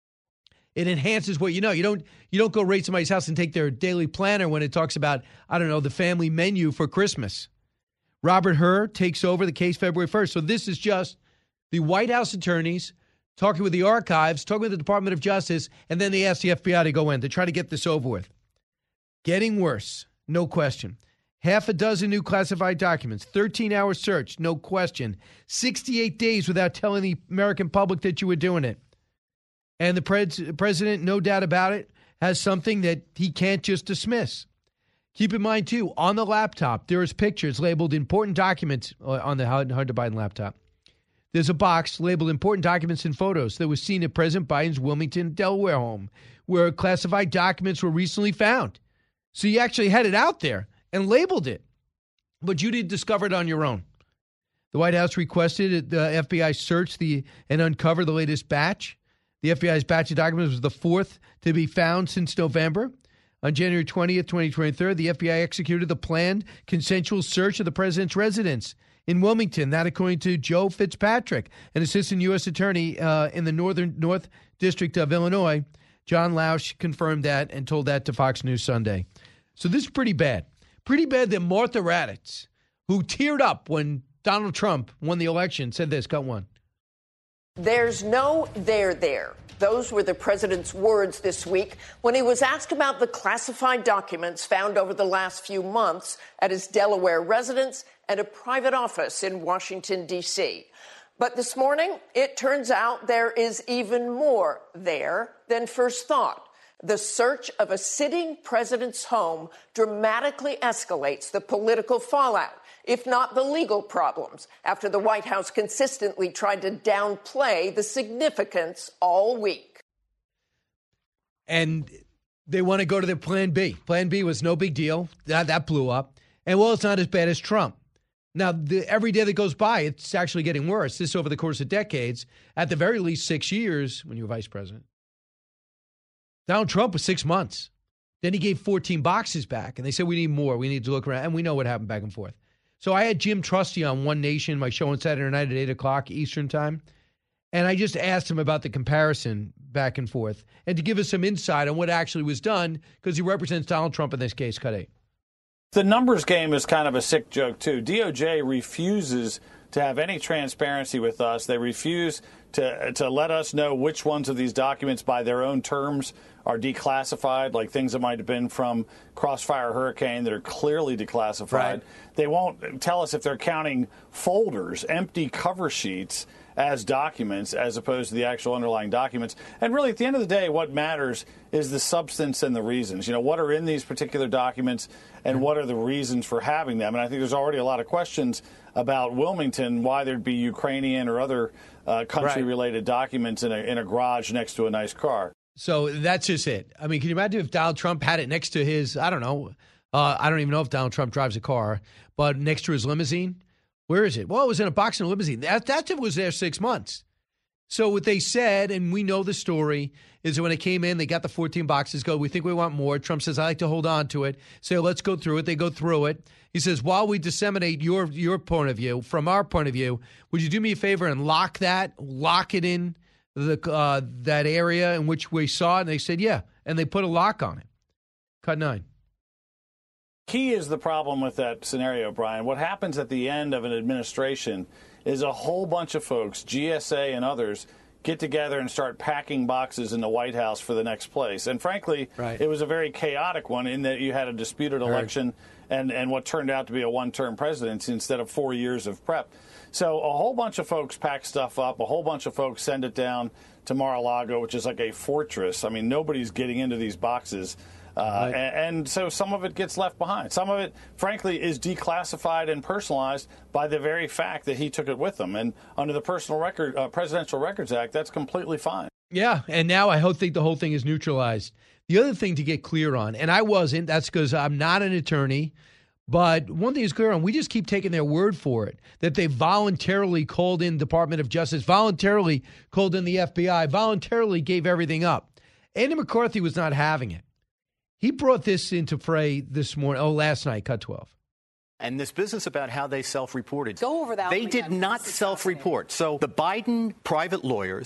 It enhances what you know. You don't you don't go raid somebody's house and take their daily planner when it talks about, I don't know, the family menu for Christmas. Robert Hur takes over the case February first. So this is just the White House attorneys talking with the archives, talking with the Department of Justice, and then they ask the F B I to go in to try to get this over with. Getting worse, no question. Half a dozen new classified documents, thirteen-hour search, no question, sixty-eight days without telling the American public that you were doing it. And the pres- president, no doubt about it, has something that he can't just dismiss. Keep in mind, too, on the laptop, there is pictures labeled important documents on the Hunter Biden laptop. There's a box labeled important documents and photos that was seen at President Biden's Wilmington, Delaware home, where classified documents were recently found. So you actually had it out there and labeled it, but you didn't discover it on your own. The White House requested the F B I search the and uncover the latest batch. The F B I's batch of documents was the fourth to be found since November. On January twentieth, twenty twenty-three, the F B I executed the planned consensual search of the president's residence in Wilmington. That, according to Joe Fitzpatrick, an assistant U S attorney uh, in the Northern North District of Illinois. John Lausch confirmed that and told that to Fox News Sunday. So this is pretty bad. Pretty bad that Martha Raddatz, who teared up when Donald Trump won the election, said this. Got one. There's no there there. Those were the president's words this week when he was asked about the classified documents found over the last few months at his Delaware residence and a private office in Washington, D C. But this morning, it turns out there is even more there than first thought. The search of a sitting president's home dramatically escalates the political fallout, if not the legal problems, after the White House consistently tried to downplay the significance all week. And they want to go to their plan B. Plan B was no big deal. That, that blew up. And, well, it's not as bad as Trump. Now, the, every day that goes by, it's actually getting worse. This over the course of decades, at the very least six years when you were vice president. Donald Trump was six months. Then he gave fourteen boxes back, and they said, we need more. We need to look around. And we know what happened back and forth. So I had Jim Trusty on One Nation, my show on Saturday night at eight o'clock Eastern time. And I just asked him about the comparison back and forth and to give us some insight on what actually was done, because he represents Donald Trump in this case. Cut eight. The numbers game is kind of a sick joke, too. D O J refuses to have any transparency with us. They refuse to to let us know which ones of these documents by their own terms are declassified, like things that might have been from Crossfire Hurricane that are clearly declassified. Right. They won't tell us if they're counting folders, empty cover sheets, as documents as opposed to the actual underlying documents. And really, at the end of the day, what matters is the substance and the reasons. You know, what are in these particular documents and what are the reasons for having them? And I think there's already a lot of questions about Wilmington, why there'd be Ukrainian or other uh, country-related right. documents in a, in a garage next to a nice car. So that's just it. I mean, can you imagine if Donald Trump had it next to his, I don't know, uh, I don't even know if Donald Trump drives a car, but next to his limousine? Where is it? Well, it was in a box in a limousine. That, that was there six months. So what they said, and we know the story, is that when it came in, they got the fourteen boxes, go, we think we want more. Trump says, I like to hold on to it. So let's go through it. They go through it. He says, while we disseminate your your point of view, from our point of view, would you do me a favor and lock that, lock it in the uh, that area in which we saw it? And they said, yeah. And they put a lock on it. Cut nine. Key is the problem with that scenario, Brian. What happens at the end of an administration is a whole bunch of folks, G S A and others, get together and start packing boxes in the White House for the next place. And frankly, right. it was a very chaotic one in that you had a disputed election and, and what turned out to be a one-term presidency instead of four years of prep. So a whole bunch of folks pack stuff up. A whole bunch of folks send it down to Mar-a-Lago, which is like a fortress. I mean, nobody's getting into these boxes. Uh, right. and, and so some of it gets left behind. Some of it, frankly, is declassified and personalized by the very fact that he took it with him. And under the Personal Record, uh, Presidential Records Act, that's completely fine. Yeah, and now I hope think the whole thing is neutralized. The other thing to get clear on, and I wasn't, that's because I'm not an attorney, but one thing is clear on, we just keep taking their word for it, that they voluntarily called in Department of Justice, voluntarily called in the F B I, voluntarily gave everything up. Andy McCarthy was not having it. He brought this into fray this morning, oh, last night, cut twelve. And this business about how they self-reported. Go over that. They did not self-report. So the Biden private lawyers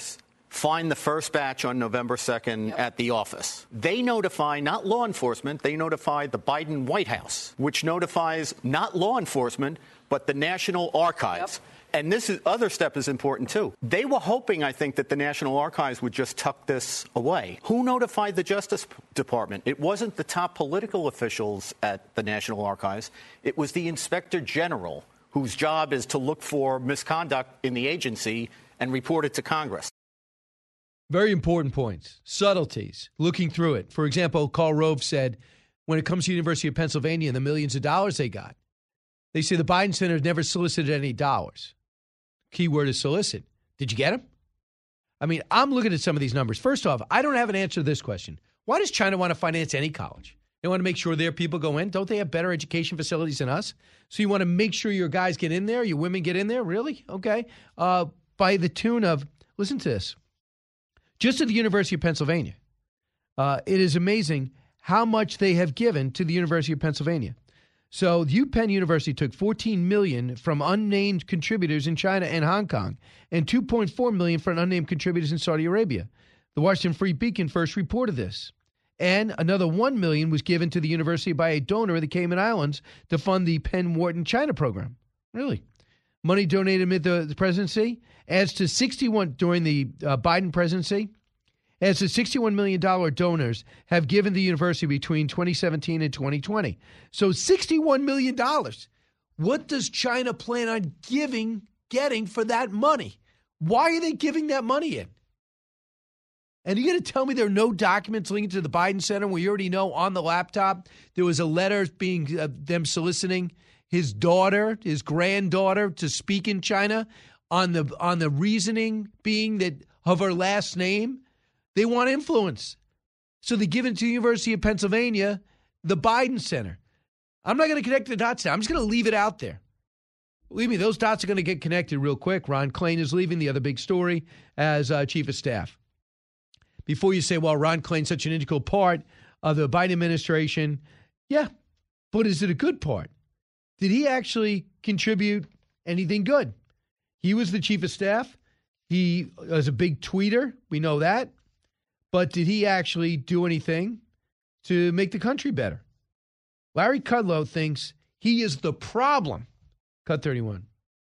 find the first batch on November second yep. at the office. They notify not law enforcement, they notify the Biden White House, which notifies not law enforcement, but the National Archives. Yep. And this is, other step is important, too. They were hoping, I think, that the National Archives would just tuck this away. Who notified the Justice Department? It wasn't the top political officials at the National Archives. It was the Inspector General, whose job is to look for misconduct in the agency and report it to Congress. Very important points. Subtleties. Looking through it. For example, Karl Rove said, when it comes to the University of Pennsylvania and the millions of dollars they got, they say the Biden Center never solicited any dollars. Key word is solicit. Did you get them? I mean, I'm looking at some of these numbers. First off, I don't have an answer to this question. Why does China want to finance any college? They want to make sure their people go in. Don't they have better education facilities than us? So you want to make sure your guys get in there, your women get in there? Really? Okay. Uh, by the tune of, listen to this. Just at the University of Pennsylvania, uh, it is amazing how much they have given to the University of Pennsylvania. So UPenn University took fourteen million dollars from unnamed contributors in China and Hong Kong and two point four million dollars from unnamed contributors in Saudi Arabia. The Washington Free Beacon first reported this. And another one million dollars was given to the university by a donor of the Cayman Islands to fund the Penn Wharton China program. Really? Money donated amid the, the presidency adds to sixty-one during the uh, Biden presidency. As the sixty-one million dollars donors have given the university between twenty seventeen and twenty twenty. So sixty-one million dollars. What does China plan on giving, getting for that money? Why are they giving that money in? And you're going to tell me there are no documents linked to the Biden Center where you already know on the laptop there was a letter being uh, them soliciting his daughter, his granddaughter, to speak in China on the on the reasoning being that of her last name? They want influence. So they give it to the University of Pennsylvania, the Biden Center. I'm not going to connect the dots now. I'm just going to leave it out there. Believe me, those dots are going to get connected real quick. Ron Klain is leaving, the other big story, as uh, chief of staff. Before you say, well, Ron Klain's such an integral part of the Biden administration, yeah, but is it a good part? Did he actually contribute anything good? He was the chief of staff. He was a big tweeter. We know that. But did he actually do anything to make the country better? Larry Kudlow thinks he is the problem. Cut thirty-one.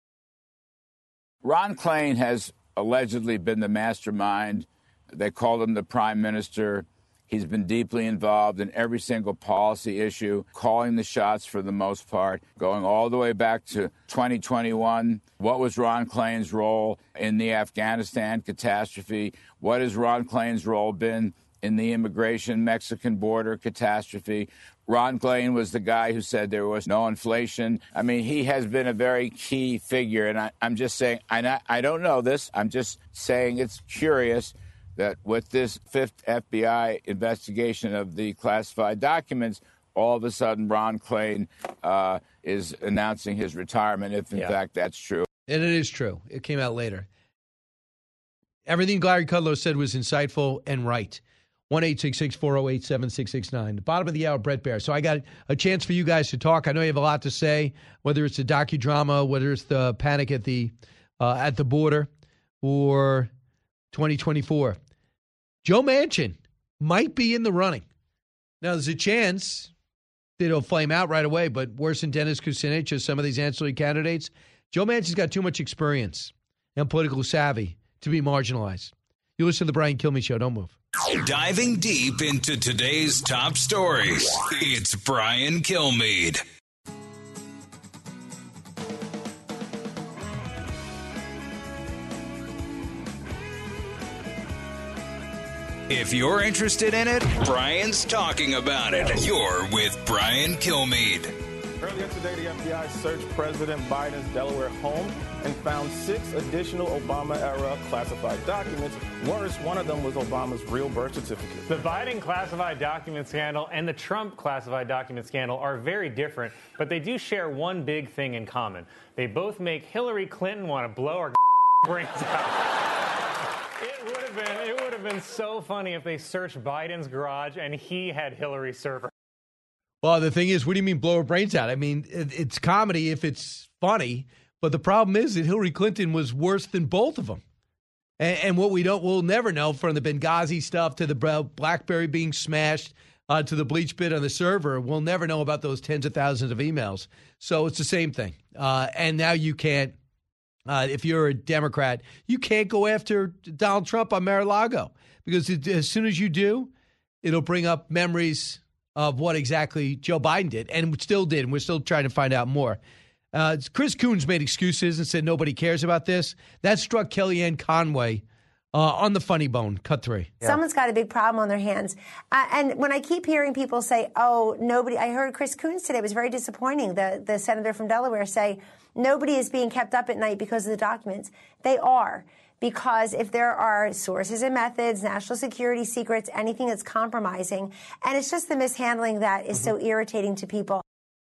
Ron Klain has allegedly been the mastermind. They called him the prime minister. He's been deeply involved in every single policy issue, calling the shots for the most part, going all the way back to twenty twenty-one. What was Ron Klain's role in the Afghanistan catastrophe? What has Ron Klain's role been in the immigration Mexican border catastrophe? Ron Klain was the guy who said there was no inflation. I mean, he has been a very key figure. And I, I'm just saying, I, not, I don't know this. I'm just saying it's curious that with this fifth F B I investigation of the classified documents, all of a sudden Ron Klain uh, is announcing his retirement, if in yeah. fact that's true. And it is true. It came out later. Everything Larry Kudlow said was insightful and right. one eight six six, four oh eight, seven six six nine. The bottom of the hour, Brett Baer. So I got a chance for you guys to talk. I know you have a lot to say, whether it's the docudrama, whether it's the panic at the uh, at the border, or twenty twenty-four. Joe Manchin might be in the running. Now, there's a chance that he'll flame out right away, but worse than Dennis Kucinich or some of these ancillary candidates, Joe Manchin's got too much experience and political savvy to be marginalized. You listen to the Brian Kilmeade Show. Don't move. Diving deep into today's top stories, it's Brian Kilmeade. If you're interested in it, Brian's talking about it. You're with Brian Kilmeade. Earlier today, the F B I searched President Biden's Delaware home and found six additional Obama-era classified documents. Worse, one of them was Obama's real birth certificate. The Biden classified document scandal and the Trump classified document scandal are very different, but they do share one big thing in common. They both make Hillary Clinton want to blow our brains out. It would have been, it would have been so funny if they searched Biden's garage and he had Hillary's server. Well, the thing is, what do you mean blow her brains out? I mean, it, it's comedy if it's funny, but the problem is that Hillary Clinton was worse than both of them. And, and what we don't, we'll never know, from the Benghazi stuff to the BlackBerry being smashed uh, to the bleach bit on the server, we'll never know about those tens of thousands of emails. So it's the same thing. Uh, and now you can't, uh, if you're a Democrat, you can't go after Donald Trump on Mar-a-Lago, because it, as soon as you do, it'll bring up memories of what exactly Joe Biden did, and still did, and we're still trying to find out more. Uh, Chris Coons made excuses and said nobody cares about this. That struck Kellyanne Conway uh, on the funny bone. Cut three. Yeah. Someone's got a big problem on their hands. Uh, and when I keep hearing people say, oh, nobody, I heard Chris Coons today. It was very disappointing. The, the senator from Delaware say nobody is being kept up at night because of the documents. They are. Because if there are sources and methods, national security secrets, anything that's compromising, and it's just the mishandling that is mm-hmm. so irritating to people.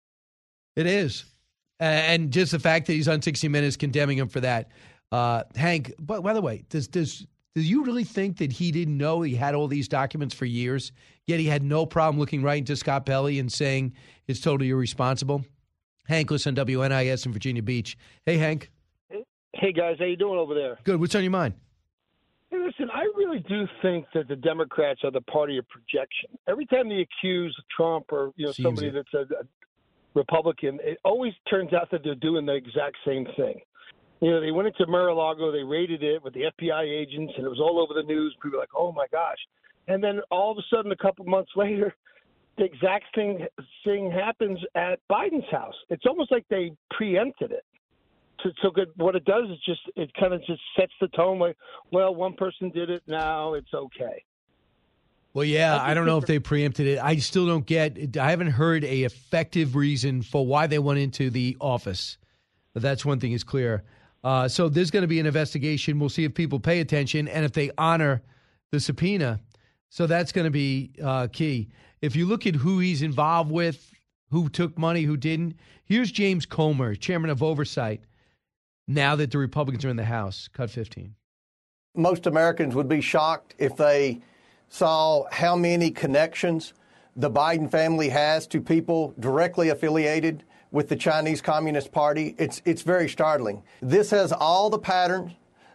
It is. Uh, and just the fact that he's on sixty minutes condemning him for that. Uh, Hank, by, by the way, does, does, do you really think that he didn't know he had all these documents for years, yet he had no problem looking right into Scott Pelley and saying it's totally irresponsible? Hank, listen on W N I S in Virginia Beach. Hey, Hank. Hey, guys, how you doing over there? Good. What's on your mind? Hey, listen, I really do think that the Democrats are the party of projection. Every time they accuse Trump or you know Seems somebody it. that's a, a Republican, it always turns out that they're doing the exact same thing. You know, they went into Mar-a-Lago, they raided it with the F B I agents, and it was all over the news. People were like, oh, my gosh. And then all of a sudden, a couple months later, the exact thing, thing happens at Biden's house. It's almost like they preempted it. So, so good. What it does is just it kind of just sets the tone. Like, well, one person did it, now it's okay. Well, yeah, I don't know if they preempted it. I still don't get. I haven't heard a effective reason for why they went into the office. But that's one thing is clear. Uh, so there's going to be an investigation. We'll see if people pay attention and if they honor the subpoena. So that's going to be uh, key. If you look at who he's involved with, who took money, who didn't. Here's James Comer, chairman of Oversight. Now that the Republicans are in the House, cut fifteen. Most Americans would be shocked if they saw how many connections the Biden family has to people directly affiliated with the Chinese Communist Party. It's it's very startling. This has all the patterns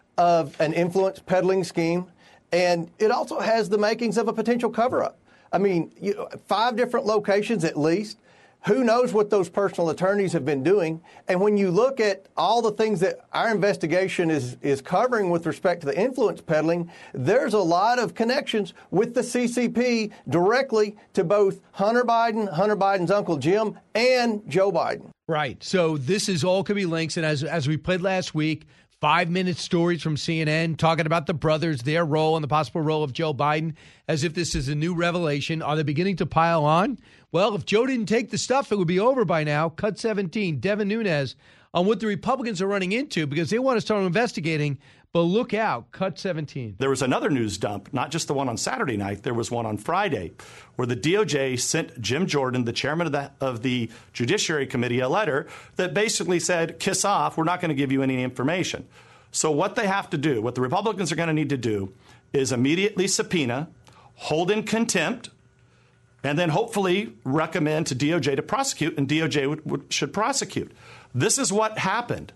of an influence peddling scheme, and it also has the makings of a potential cover-up. I mean, you know, five different locations at least. Who knows what those personal attorneys have been doing? And when you look at all the things that our investigation is, is covering with respect to the influence peddling, there's a lot of connections with the C C P directly to both Hunter Biden, Hunter Biden's Uncle Jim, and Joe Biden. Right. So this is all could be links. And as, as we played last week, five-minute stories from C N N talking about the brothers, their role and the possible role of Joe Biden, as if this is a new revelation. Are they beginning to pile on? Well, if Joe didn't take the stuff, it would be over by now. Cut seventeen, Devin Nunes, on what the Republicans are running into because they want to start investigating. But look out, cut seventeen. There was another news dump, not just the one on Saturday night. There was one on Friday where the D O J sent Jim Jordan, the chairman of the, of the Judiciary Committee, a letter that basically said, kiss off, we're not going to give you any information. So what they have to do, what the Republicans are going to need to do, is immediately subpoena, hold in contempt, and then hopefully recommend to D O J to prosecute, and D O J would, would, should prosecute. This is what happened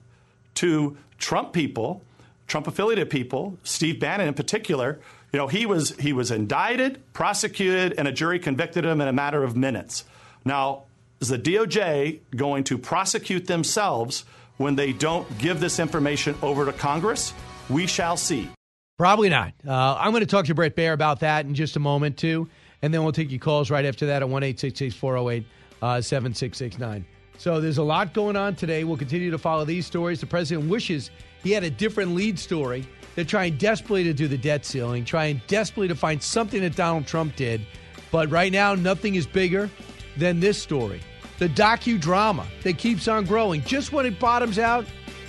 to Trump people, Trump-affiliated people, Steve Bannon in particular. You know, he was he was indicted, prosecuted, and a jury convicted him in a matter of minutes. Now, is the D O J going to prosecute themselves when they don't give this information over to Congress? We shall see. Probably not. Uh, I'm going to talk to Bret Baier about that in just a moment, too. And then we'll take your calls right after that at one eight six six, four oh eight, seven six six nine. So there's a lot going on today. We'll continue to follow these stories. The president wishes he had a different lead story. They're trying desperately to do the debt ceiling, trying desperately to find something that Donald Trump did. But right now, nothing is bigger than this story. The docudrama that keeps on growing. Just when it bottoms out,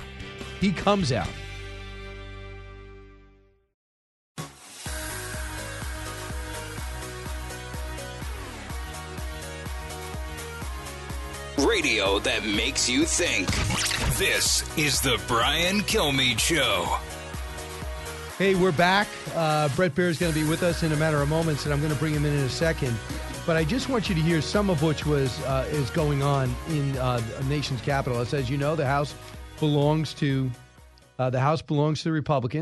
he comes out. Radio that makes you think. This is the Brian Kilmeade Show. Hey, we're back. Uh, Bret Baier is going to be with us in a matter of moments, and I'm going to bring him in in a second. But I just want you to hear some of which was uh, is going on in uh, the nation's capital. As, as you know, the House belongs to uh, the House belongs to the Republicans,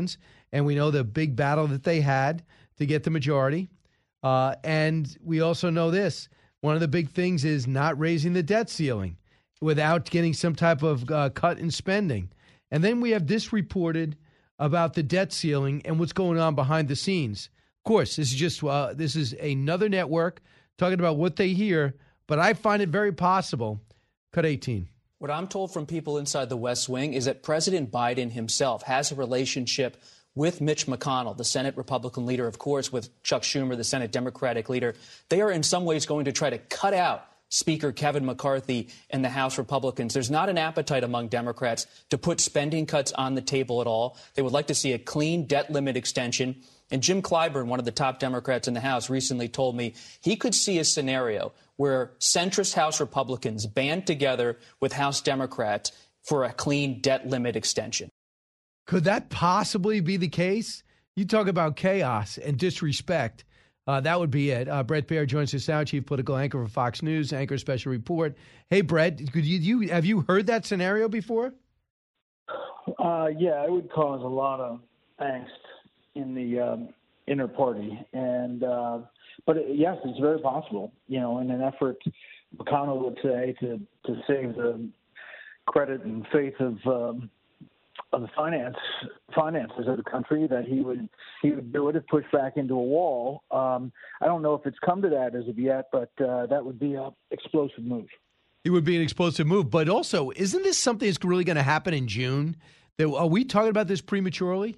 And we know the big battle that they had to get the majority. Uh, and we also know this. One of the big things is not raising the debt ceiling without getting some type of uh, cut in spending. And then we have this reported about the debt ceiling and what's going on behind the scenes. Of course, this is just uh, this is another network talking about what they hear, but I find it very possible. Cut eighteen. What I'm told from people inside the West Wing is that President Biden himself has a relationship with Mitch McConnell, the Senate Republican leader, of course, with Chuck Schumer, the Senate Democratic leader. They are in some ways going to try to cut out Speaker Kevin McCarthy and the House Republicans. There's not an appetite among Democrats to put spending cuts on the table at all. They would like to see a clean debt limit extension. And Jim Clyburn, one of the top Democrats in the House, recently told me he could see a scenario where centrist House Republicans band together with House Democrats for a clean debt limit extension. Could that possibly be the case? You talk about chaos and disrespect. Uh, that would be it. Uh, Bret Baier joins us now, chief political anchor for Fox News, anchor special report. Hey, Bret, could you, you have you heard that scenario before? Uh, yeah, it would cause a lot of angst in the um, inner party, and uh, but it, yes, it's very possible. You know, in an effort, McConnell would say to to save the credit and faith of. Um, of the finance finances of the country, that he would he would do it if pushed back into a wall. Um, I don't know if it's come to that as of yet, but uh, that would be an explosive move. It would be an explosive move, but also, isn't this something that's really going to happen in June? That, are we talking about this prematurely?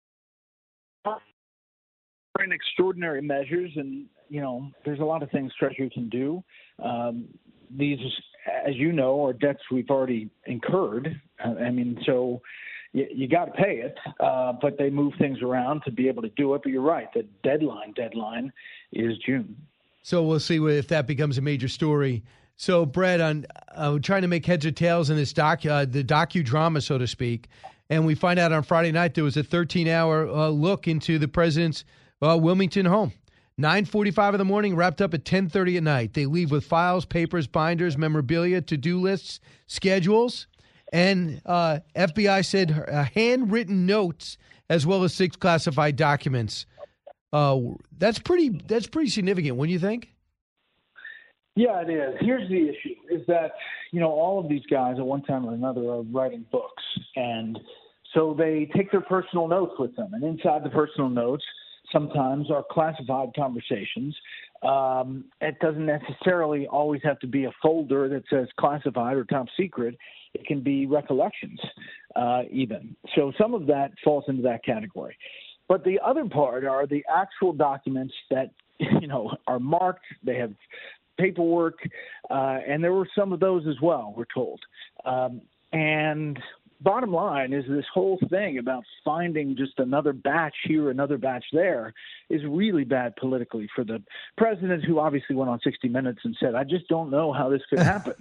In extraordinary measures, and you know, there's a lot of things Treasury can do. Um, these, as you know, are debts we've already incurred. I mean, so. You, you got to pay it, uh, but they move things around to be able to do it. But you're right, the deadline deadline is June. So we'll see if that becomes a major story. So, Bret, on uh, trying to make heads or tails in this doc, uh, the docudrama, so to speak, and we find out on Friday night there was a thirteen-hour uh, look into the president's uh, Wilmington home. nine forty-five in the morning, wrapped up at ten thirty at night. They leave with files, papers, binders, memorabilia, to-do lists, schedules. And uh, F B I said uh, handwritten notes as well as six classified documents. Uh, that's pretty. That's pretty significant, wouldn't you think? Yeah, it is. Here's the issue: is that you know all of these guys at one time or another are writing books, and so they take their personal notes with them, and inside the personal notes sometimes are classified conversations. Um, it doesn't necessarily always have to be a folder that says classified or top secret. It can be recollections, uh, even. So some of that falls into that category. But the other part are the actual documents that, you know, are marked. They have paperwork, uh, and there were some of those as well, we're told. Um, and bottom line is this whole thing about finding just another batch here, another batch there, is really bad politically for the president, who obviously went on sixty minutes and said, I just don't know how this could happen.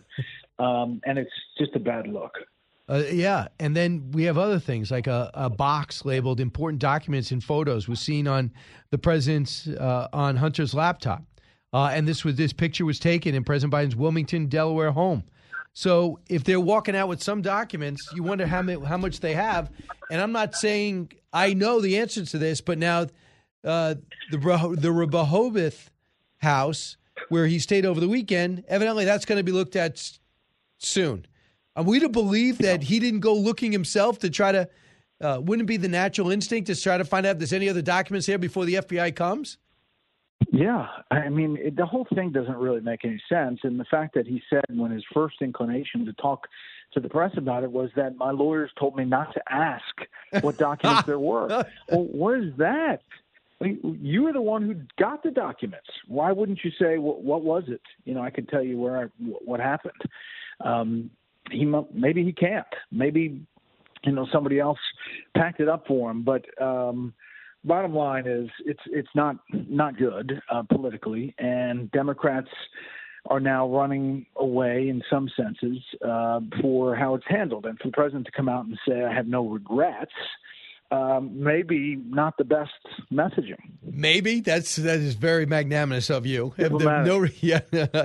um, and it's just a bad look. Uh, yeah, and then we have other things like a, a box labeled important documents and photos was seen on the president's, uh, on Hunter's laptop. Uh, and this was this picture was taken in President Biden's Wilmington, Delaware home. So if they're walking out with some documents, you wonder how many, how much they have. And I'm not saying I know the answer to this, but now uh, the the Rehoboth house where he stayed over the weekend, evidently that's going to be looked at s- soon. Are we to believe that he didn't go looking himself to try to? Uh, wouldn't it be the natural instinct to try to find out if there's any other documents there before the F B I comes? Yeah, I mean, it, the whole thing doesn't really make any sense. And the fact that he said when his first inclination to talk to the press about it was that my lawyers told me not to ask what documents there were. Well, what is that? I mean, you were the one who got the documents. Why wouldn't you say, what, what was it? You know, I could tell you where I, what happened. Um, he maybe he can't. Maybe, you know, somebody else packed it up for him. But um, bottom line is, it's it's not not good uh, politically, and Democrats are now running away in some senses uh, for how it's handled. And for the president to come out and say, I have no regrets, um, maybe not the best messaging. Maybe. That's that is very magnanimous of you. No, yeah,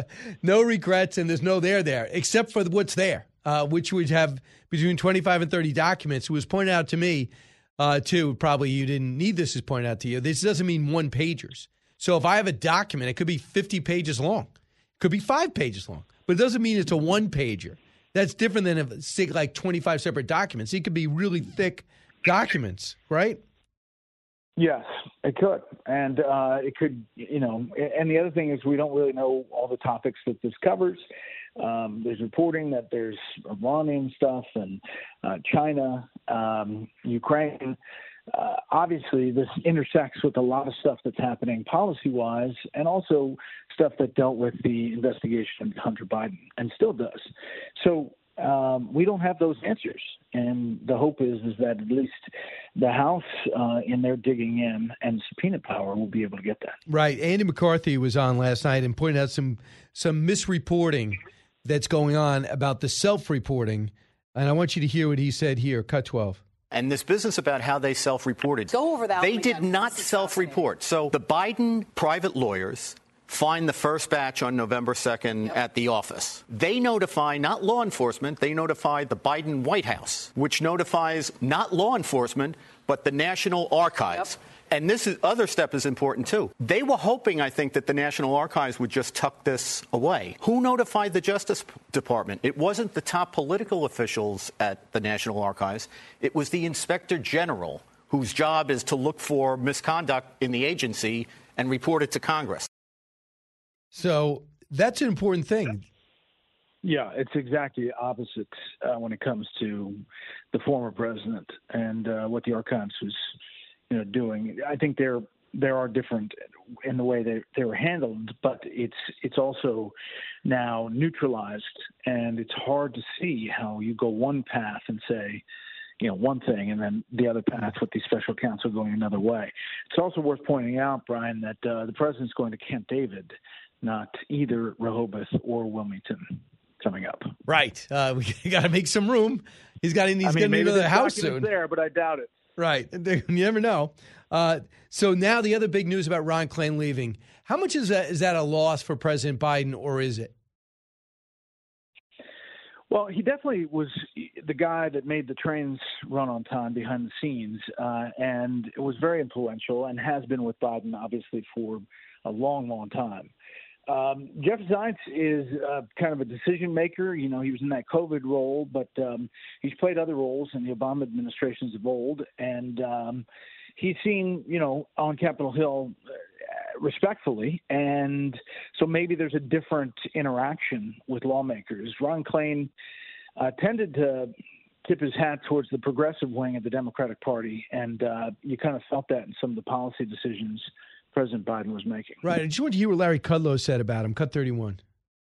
no regrets, and there's no there there, except for what's there, uh, which would have between twenty-five and thirty documents. It was pointed out to me uh, too, probably you didn't need this as pointed out to you. This doesn't mean one pagers. So if I have a document, it could be fifty pages long. It could be five pages long. But it doesn't mean it's a one pager. That's different than if it's like twenty-five separate documents. It could be really thick documents, right? Yes, it could. And uh, it could, you know, and the other thing is we don't really know all the topics that this covers. Um, there's reporting that there's Iranian stuff and uh, China, um, Ukraine. Uh, obviously, this intersects with a lot of stuff that's happening policy-wise and also stuff that dealt with the investigation of Hunter Biden and still does. So um, we don't have those answers. And the hope is is that at least the House, uh, in their digging in and subpoena power, will be able to get that. Right. Andy McCarthy was on last night and pointed out some some misreporting that's going on about the self-reporting. And I want you to hear what he said here. Cut twelve. And this business about how they self-reported. Go over that. They did not self-report. So the Biden private lawyers find the first batch on November second yep. at the office. They notify not law enforcement, they notify the Biden White House, which notifies not law enforcement, but the National Archives. Yep. And this is, other step is important, too. They were hoping, I think, that the National Archives would just tuck this away. Who notified the Justice Department? It wasn't the top political officials at the National Archives. It was the Inspector General, whose job is to look for misconduct in the agency and report it to Congress. So that's an important thing. Yeah, it's exactly opposite uh, when it comes to the former president and uh, what the archives was you know, doing. I think there there are different in the way they, they were handled, but it's it's also now neutralized, and it's hard to see how you go one path and say, you know, one thing, and then the other path with the special counsel going another way. It's also worth pointing out, Brian, that uh, the president's going to Camp David, not either Rehoboth or Wilmington coming up. Right. Uh, we got to make some room. He's got he's I mean, going to maybe be in the house documents soon. There, but I doubt it. Right. You never know. Uh, so now the other big news about Ron Klain leaving. How much is that, is that a loss for President Biden, or is it? Well, he definitely was the guy that made the trains run on time behind the scenes, uh, and it was very influential and has been with Biden, obviously, for a long, long time. Um, Jeff Zients is uh, kind of a decision maker. You know, he was in that COVID role, but um, he's played other roles in the Obama administrations of old. And um, he's seen, you know, on Capitol Hill uh, respectfully. And so maybe there's a different interaction with lawmakers. Ron Klain uh, tended to tip his hat towards the progressive wing of the Democratic Party. And uh, you kind of felt that in some of the policy decisions President Biden was making. Right. I just want to hear what Larry Kudlow said about him. Cut thirty-one.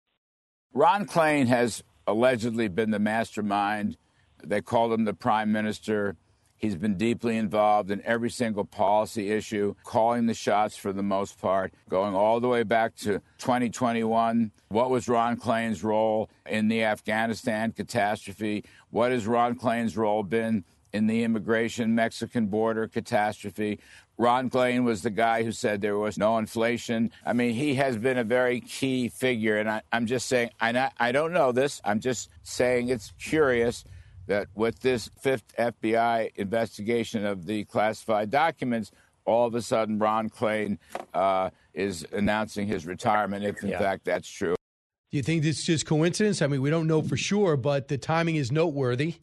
Ron Klain has allegedly been the mastermind. They called him the prime minister. He's been deeply involved in every single policy issue, calling the shots for the most part, going all the way back to twenty twenty-one. What was Ron Klain's role in the Afghanistan catastrophe? What has Ron Klain's role been in the immigration Mexican border catastrophe? Ron Klain was the guy who said there was no inflation. I mean, he has been a very key figure. And I, I'm just saying, I, not, I don't know this. I'm just saying it's curious that with this fifth F B I investigation of the classified documents, all of a sudden Ron Klain uh, is announcing his retirement, if in yeah. fact that's true. Do you think this is just coincidence? I mean, we don't know for sure, but the timing is noteworthy.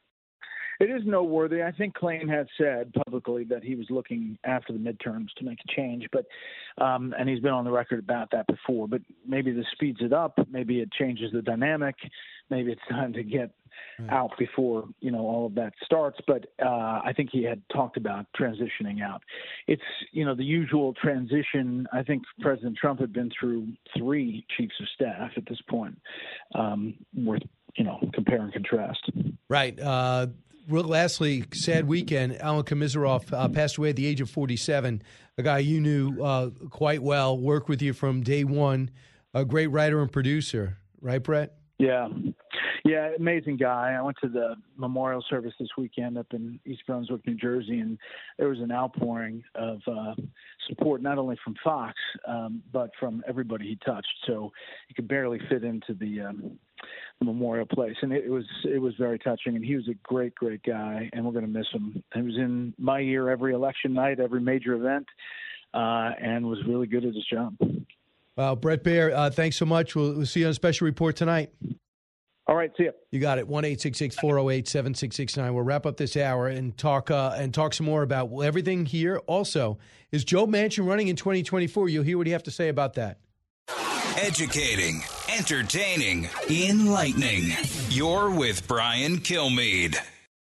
It is noteworthy. I think Klain has said publicly that he was looking after the midterms to make a change, but um, and he's been on the record about that before. But maybe this speeds it up. Maybe it changes the dynamic. Maybe it's time to get right. out before you know all of that starts. But uh, I think he had talked about transitioning out. It's you know the usual transition. I think President Trump had been through three chiefs of staff at this point. Um, worth you know compare and contrast. Right. Uh Real lastly, sad weekend. Alan Komisarov uh, passed away at the age of forty-seven, a guy you knew uh, quite well, worked with you from day one, a great writer and producer. Right, Brett? Yeah. Yeah. Yeah, amazing guy. I went to the memorial service this weekend up in East Brunswick, New Jersey, and there was an outpouring of uh, support not only from Fox, um, but from everybody he touched. So he could barely fit into the, um, the memorial place, and it, it was it was very touching. And he was a great, great guy, and we're going to miss him. He was in my ear every election night, every major event, uh, and was really good at his job. Well, Bret Baier, uh, thanks so much. We'll, we'll see you on a special report tonight. All right, see you. You got it. one eight six six, four oh eight, seven six six nine. We'll wrap up this hour and talk uh, and talk some more about everything here. Also, is Joe Manchin running in twenty twenty-four? You'll hear what you have to say about that. Educating, entertaining, enlightening. You're with Brian Kilmeade.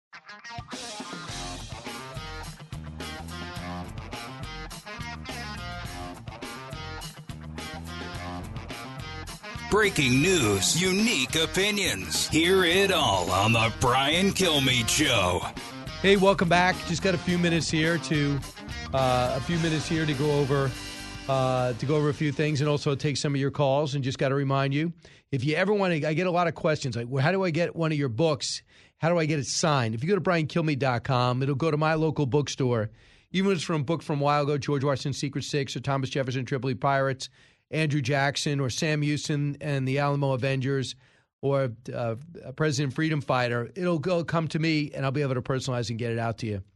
Breaking news, unique opinions. Hear it all on the Brian Kilmeade Show. Hey, welcome back. Just got a few minutes here to uh, a few minutes here to go over uh, to go over a few things and also take some of your calls. And just got to remind you, if you ever want to, I get a lot of questions like, well, how do I get one of your books? How do I get it signed? If you go to brian kilmeade dot com, it'll go to my local bookstore. Even if it's from a book from a while ago, George Washington's Secret Six or Thomas Jefferson, Tripoli Pirates, Andrew Jackson or Sam Houston and the Alamo Avengers or uh, President Freedom Fighter, it'll go come to me and I'll be able to personalize and get it out to you.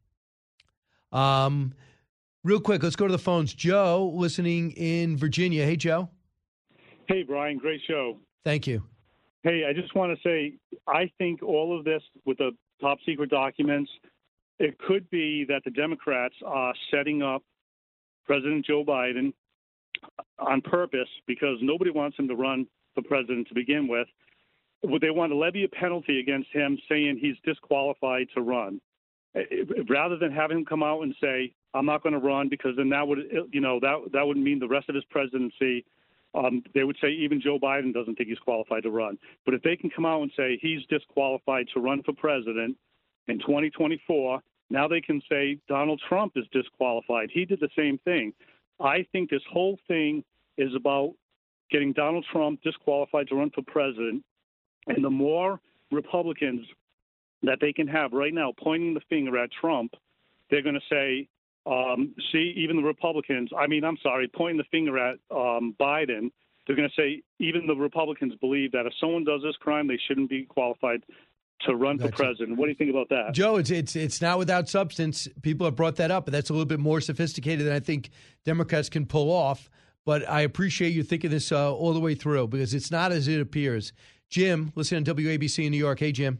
Um, real quick, let's go to the phones. Joe, listening in Virginia. Hey, Joe. Hey, Brian. Great show. Thank you. Hey, I just want to say, I think all of this with the top secret documents, it could be that the Democrats are setting up President Joe Biden on purpose because nobody wants him to run for president to begin with. They want to levy a penalty against him saying he's disqualified to run. Rather than have him come out and say, I'm not going to run, because then that would, you know, that that would mean the rest of his presidency, um, they would say even Joe Biden doesn't think he's qualified to run. But if they can come out and say he's disqualified to run for president in twenty twenty-four, now they can say Donald Trump is disqualified. He did the same thing. I think this whole thing is about getting Donald Trump disqualified to run for president. And the more Republicans that they can have right now pointing the finger at Trump, they're going to say, um, see, even the Republicans, I mean, I'm sorry, pointing the finger at um, Biden, they're going to say even the Republicans believe that if someone does this crime, they shouldn't be qualified to run that's for president. What do you think about that? Joe, it's it's it's not without substance. People have brought that up, but that's a little bit more sophisticated than I think Democrats can pull off. But I appreciate you thinking this uh, all the way through, because it's not as it appears. Jim, listen on W A B C in New York. Hey, Jim.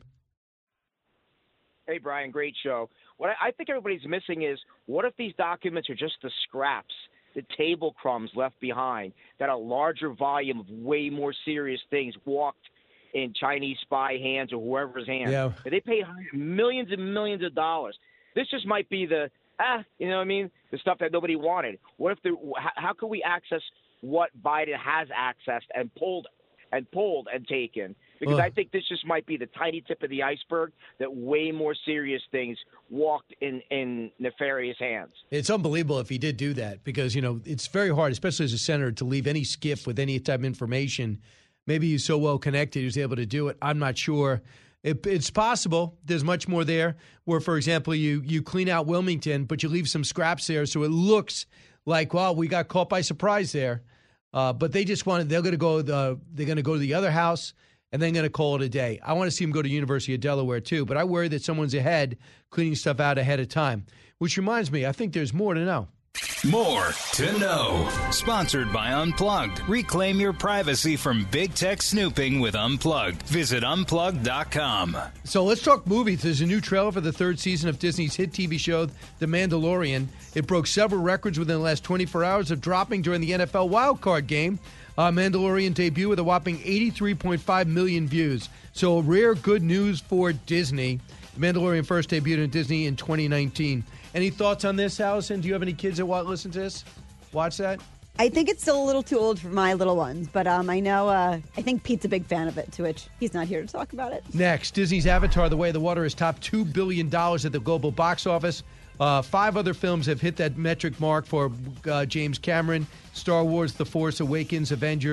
Hey, Brian, great show. What I, I think everybody's missing is, what if these documents are just the scraps, the table crumbs left behind, that a larger volume of way more serious things walked in Chinese spy hands or whoever's hands. Yeah. They paid millions and millions of dollars. This just might be the, ah, you know what I mean, the stuff that nobody wanted. What if the, how can we access what Biden has accessed and pulled and pulled and taken? Because Ugh. I think this just might be the tiny tip of the iceberg, that way more serious things walked in, in nefarious hands. It's unbelievable if he did do that, because, you know, it's very hard, especially as a senator, to leave any skiff with any type of information. Maybe he's so well connected he was able to do it. I'm not sure. It, it's possible. There's much more there where, for example, you you clean out Wilmington, but you leave some scraps there so it looks like, well, we got caught by surprise there. Uh, but they just wanted, they're going to go the, they're going to go to the other house and then going to call it a day. I want to see them go to University of Delaware too, but I worry that someone's ahead cleaning stuff out ahead of time. Which reminds me, I think there's more to know. More to know. Sponsored by Unplugged. Reclaim your privacy from big tech snooping with Unplugged. Visit unplugged dot com. So let's talk movies. There's a new trailer for the third season of Disney's hit T V show, The Mandalorian. It broke several records within the last twenty-four hours of dropping during the N F L wildcard game. Uh, Mandalorian debut with a whopping eighty-three point five million views. So rare good news for Disney. The Mandalorian first debuted in Disney in twenty nineteen. Any thoughts on this, Allison? Do you have any kids that want to listen to this? Watch that? I think it's still a little too old for my little ones, but um, I know, uh, I think Pete's a big fan of it, to which he's not here to talk about it. Next, Disney's Avatar, The Way of the Water has topped two billion dollars at the global box office. Uh, five other films have hit that metric mark for uh, James Cameron: Star Wars, The Force Awakens, Avengers,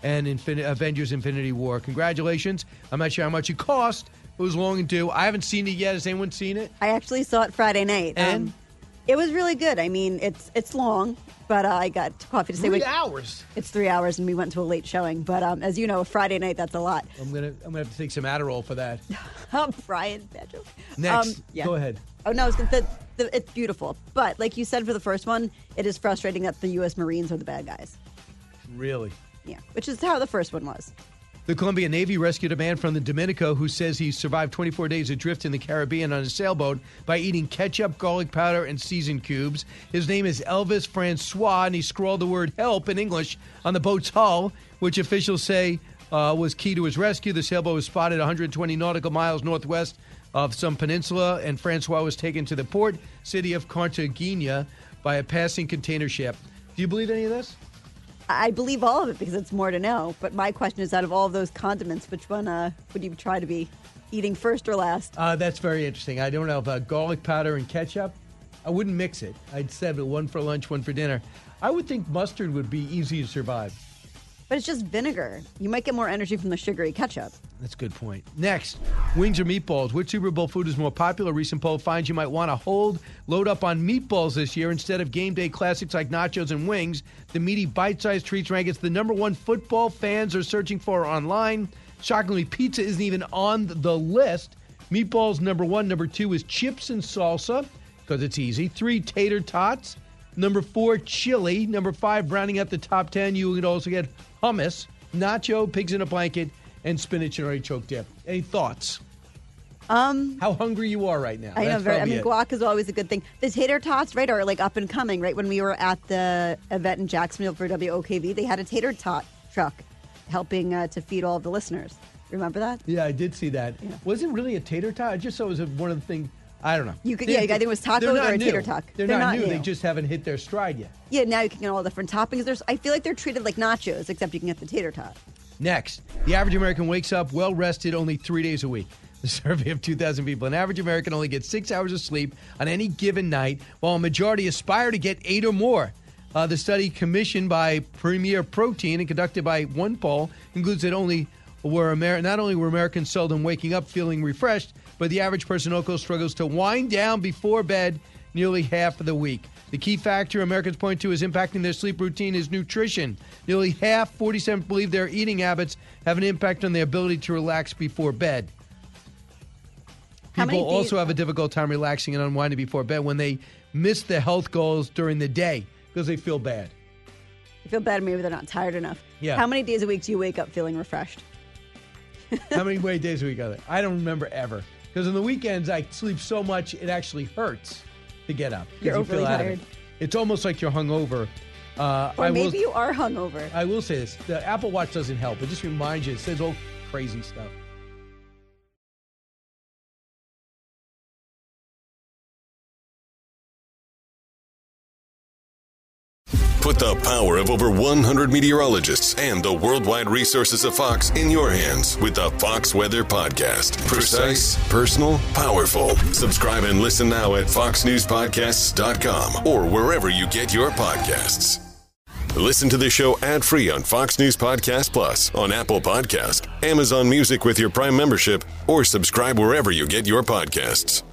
and Infin- Avengers Infinity War. Congratulations. I'm not sure how much it cost. It was long and due. I haven't seen it yet. Has anyone seen it? I actually saw it Friday night. And? Um, it was really good. I mean, it's it's long, but uh, I got coffee to say Three we, hours. It's three hours, and we went to a late showing. But um, as you know, Friday night, that's a lot. I'm gonna I'm gonna have to take some Adderall for that. um, Brian, bad joke. Next, Um, yeah. go ahead. Oh no, it's, the, the, it's beautiful. But like you said for the first one, it is frustrating that the U S Marines are the bad guys. Really? Yeah, which is how the first one was. The Colombian Navy rescued a man from the Dominico who says he survived twenty-four days adrift in the Caribbean on a sailboat by eating ketchup, garlic powder, and seasoned cubes. His name is Elvis Francois, and he scrawled the word help in English on the boat's hull, which officials say uh, was key to his rescue. The sailboat was spotted one hundred twenty nautical miles northwest of some peninsula, and Francois was taken to the port city of Cartagena by a passing container ship. Do you believe any of this? I believe all of it because it's more to know. But my question is, out of all of those condiments, which one uh, would you try to be eating first or last? Uh, that's very interesting. I don't know about garlic powder and ketchup. I wouldn't mix it. I'd set it one for lunch, one for dinner. I would think mustard would be easy to survive. But it's just vinegar. You might get more energy from the sugary ketchup. That's a good point. Next, wings or meatballs? Which Super Bowl food is more popular? A recent poll finds you might want to hold, load up on meatballs this year instead of game day classics like nachos and wings. The meaty bite-sized treats rank as the number one football fans are searching for online. Shockingly, pizza isn't even on the list. Meatballs number one. Number two is chips and salsa, because it's easy. Three, tater tots. Number four, chili. Number five, rounding up the top ten, you would also get hummus, nacho, pigs in a blanket, and spinach and artichoke dip. Any thoughts? Um, How hungry you are right now. I know. That's Very, I probably mean, it. guac is always a good thing. The tater tots, right, are like up and coming. Right when we were at the event in Jacksonville for W O K V, they had a tater tot truck helping uh, to feed all of the listeners. Remember that? Yeah, I did see that. Was it really a tater tot? I just saw it was a, one of the things. I don't know. You could, yeah, I think it was tacos they're not or a new. tater tot. They're, They're not, not new. new. They just haven't hit their stride yet. Yeah, now you can get all different toppings. There's, I feel like they're treated like nachos, except you can get the tater tot. Next, the average American wakes up well rested only three days a week. The survey of two thousand people. An average American only gets six hours of sleep on any given night, while a majority aspire to get eight or more. Uh, the study, commissioned by Premier Protein and conducted by one poll, concludes that only were Amer- not only were Americans seldom waking up feeling refreshed, but the average person also struggles to wind down before bed nearly half of the week. The key factor Americans point to as impacting their sleep routine is nutrition. Nearly half, forty-seven, believe their eating habits have an impact on their ability to relax before bed. How many People days- also have a difficult time relaxing and unwinding before bed when they miss their health goals during the day because they feel bad. I feel bad. Maybe they're not tired enough. Yeah. How many days a week do you wake up feeling refreshed? How many wait days a week are there? I don't remember ever. Because on the weekends, I sleep so much, it actually hurts to get up. 'cause You're you feel overly out of it. tired. It's almost like you're hungover. Uh, Or I maybe will, you are hungover. I will say this. The Apple Watch doesn't help. It just reminds you. It says all crazy stuff. Put the power of over one hundred meteorologists and the worldwide resources of Fox in your hands with the Fox Weather Podcast. Precise, personal, powerful. Subscribe and listen now at fox news podcasts dot com or wherever you get your podcasts. Listen to the show ad-free on Fox News Podcast Plus, on Apple Podcast, Amazon Music with your Prime membership, or subscribe wherever you get your podcasts.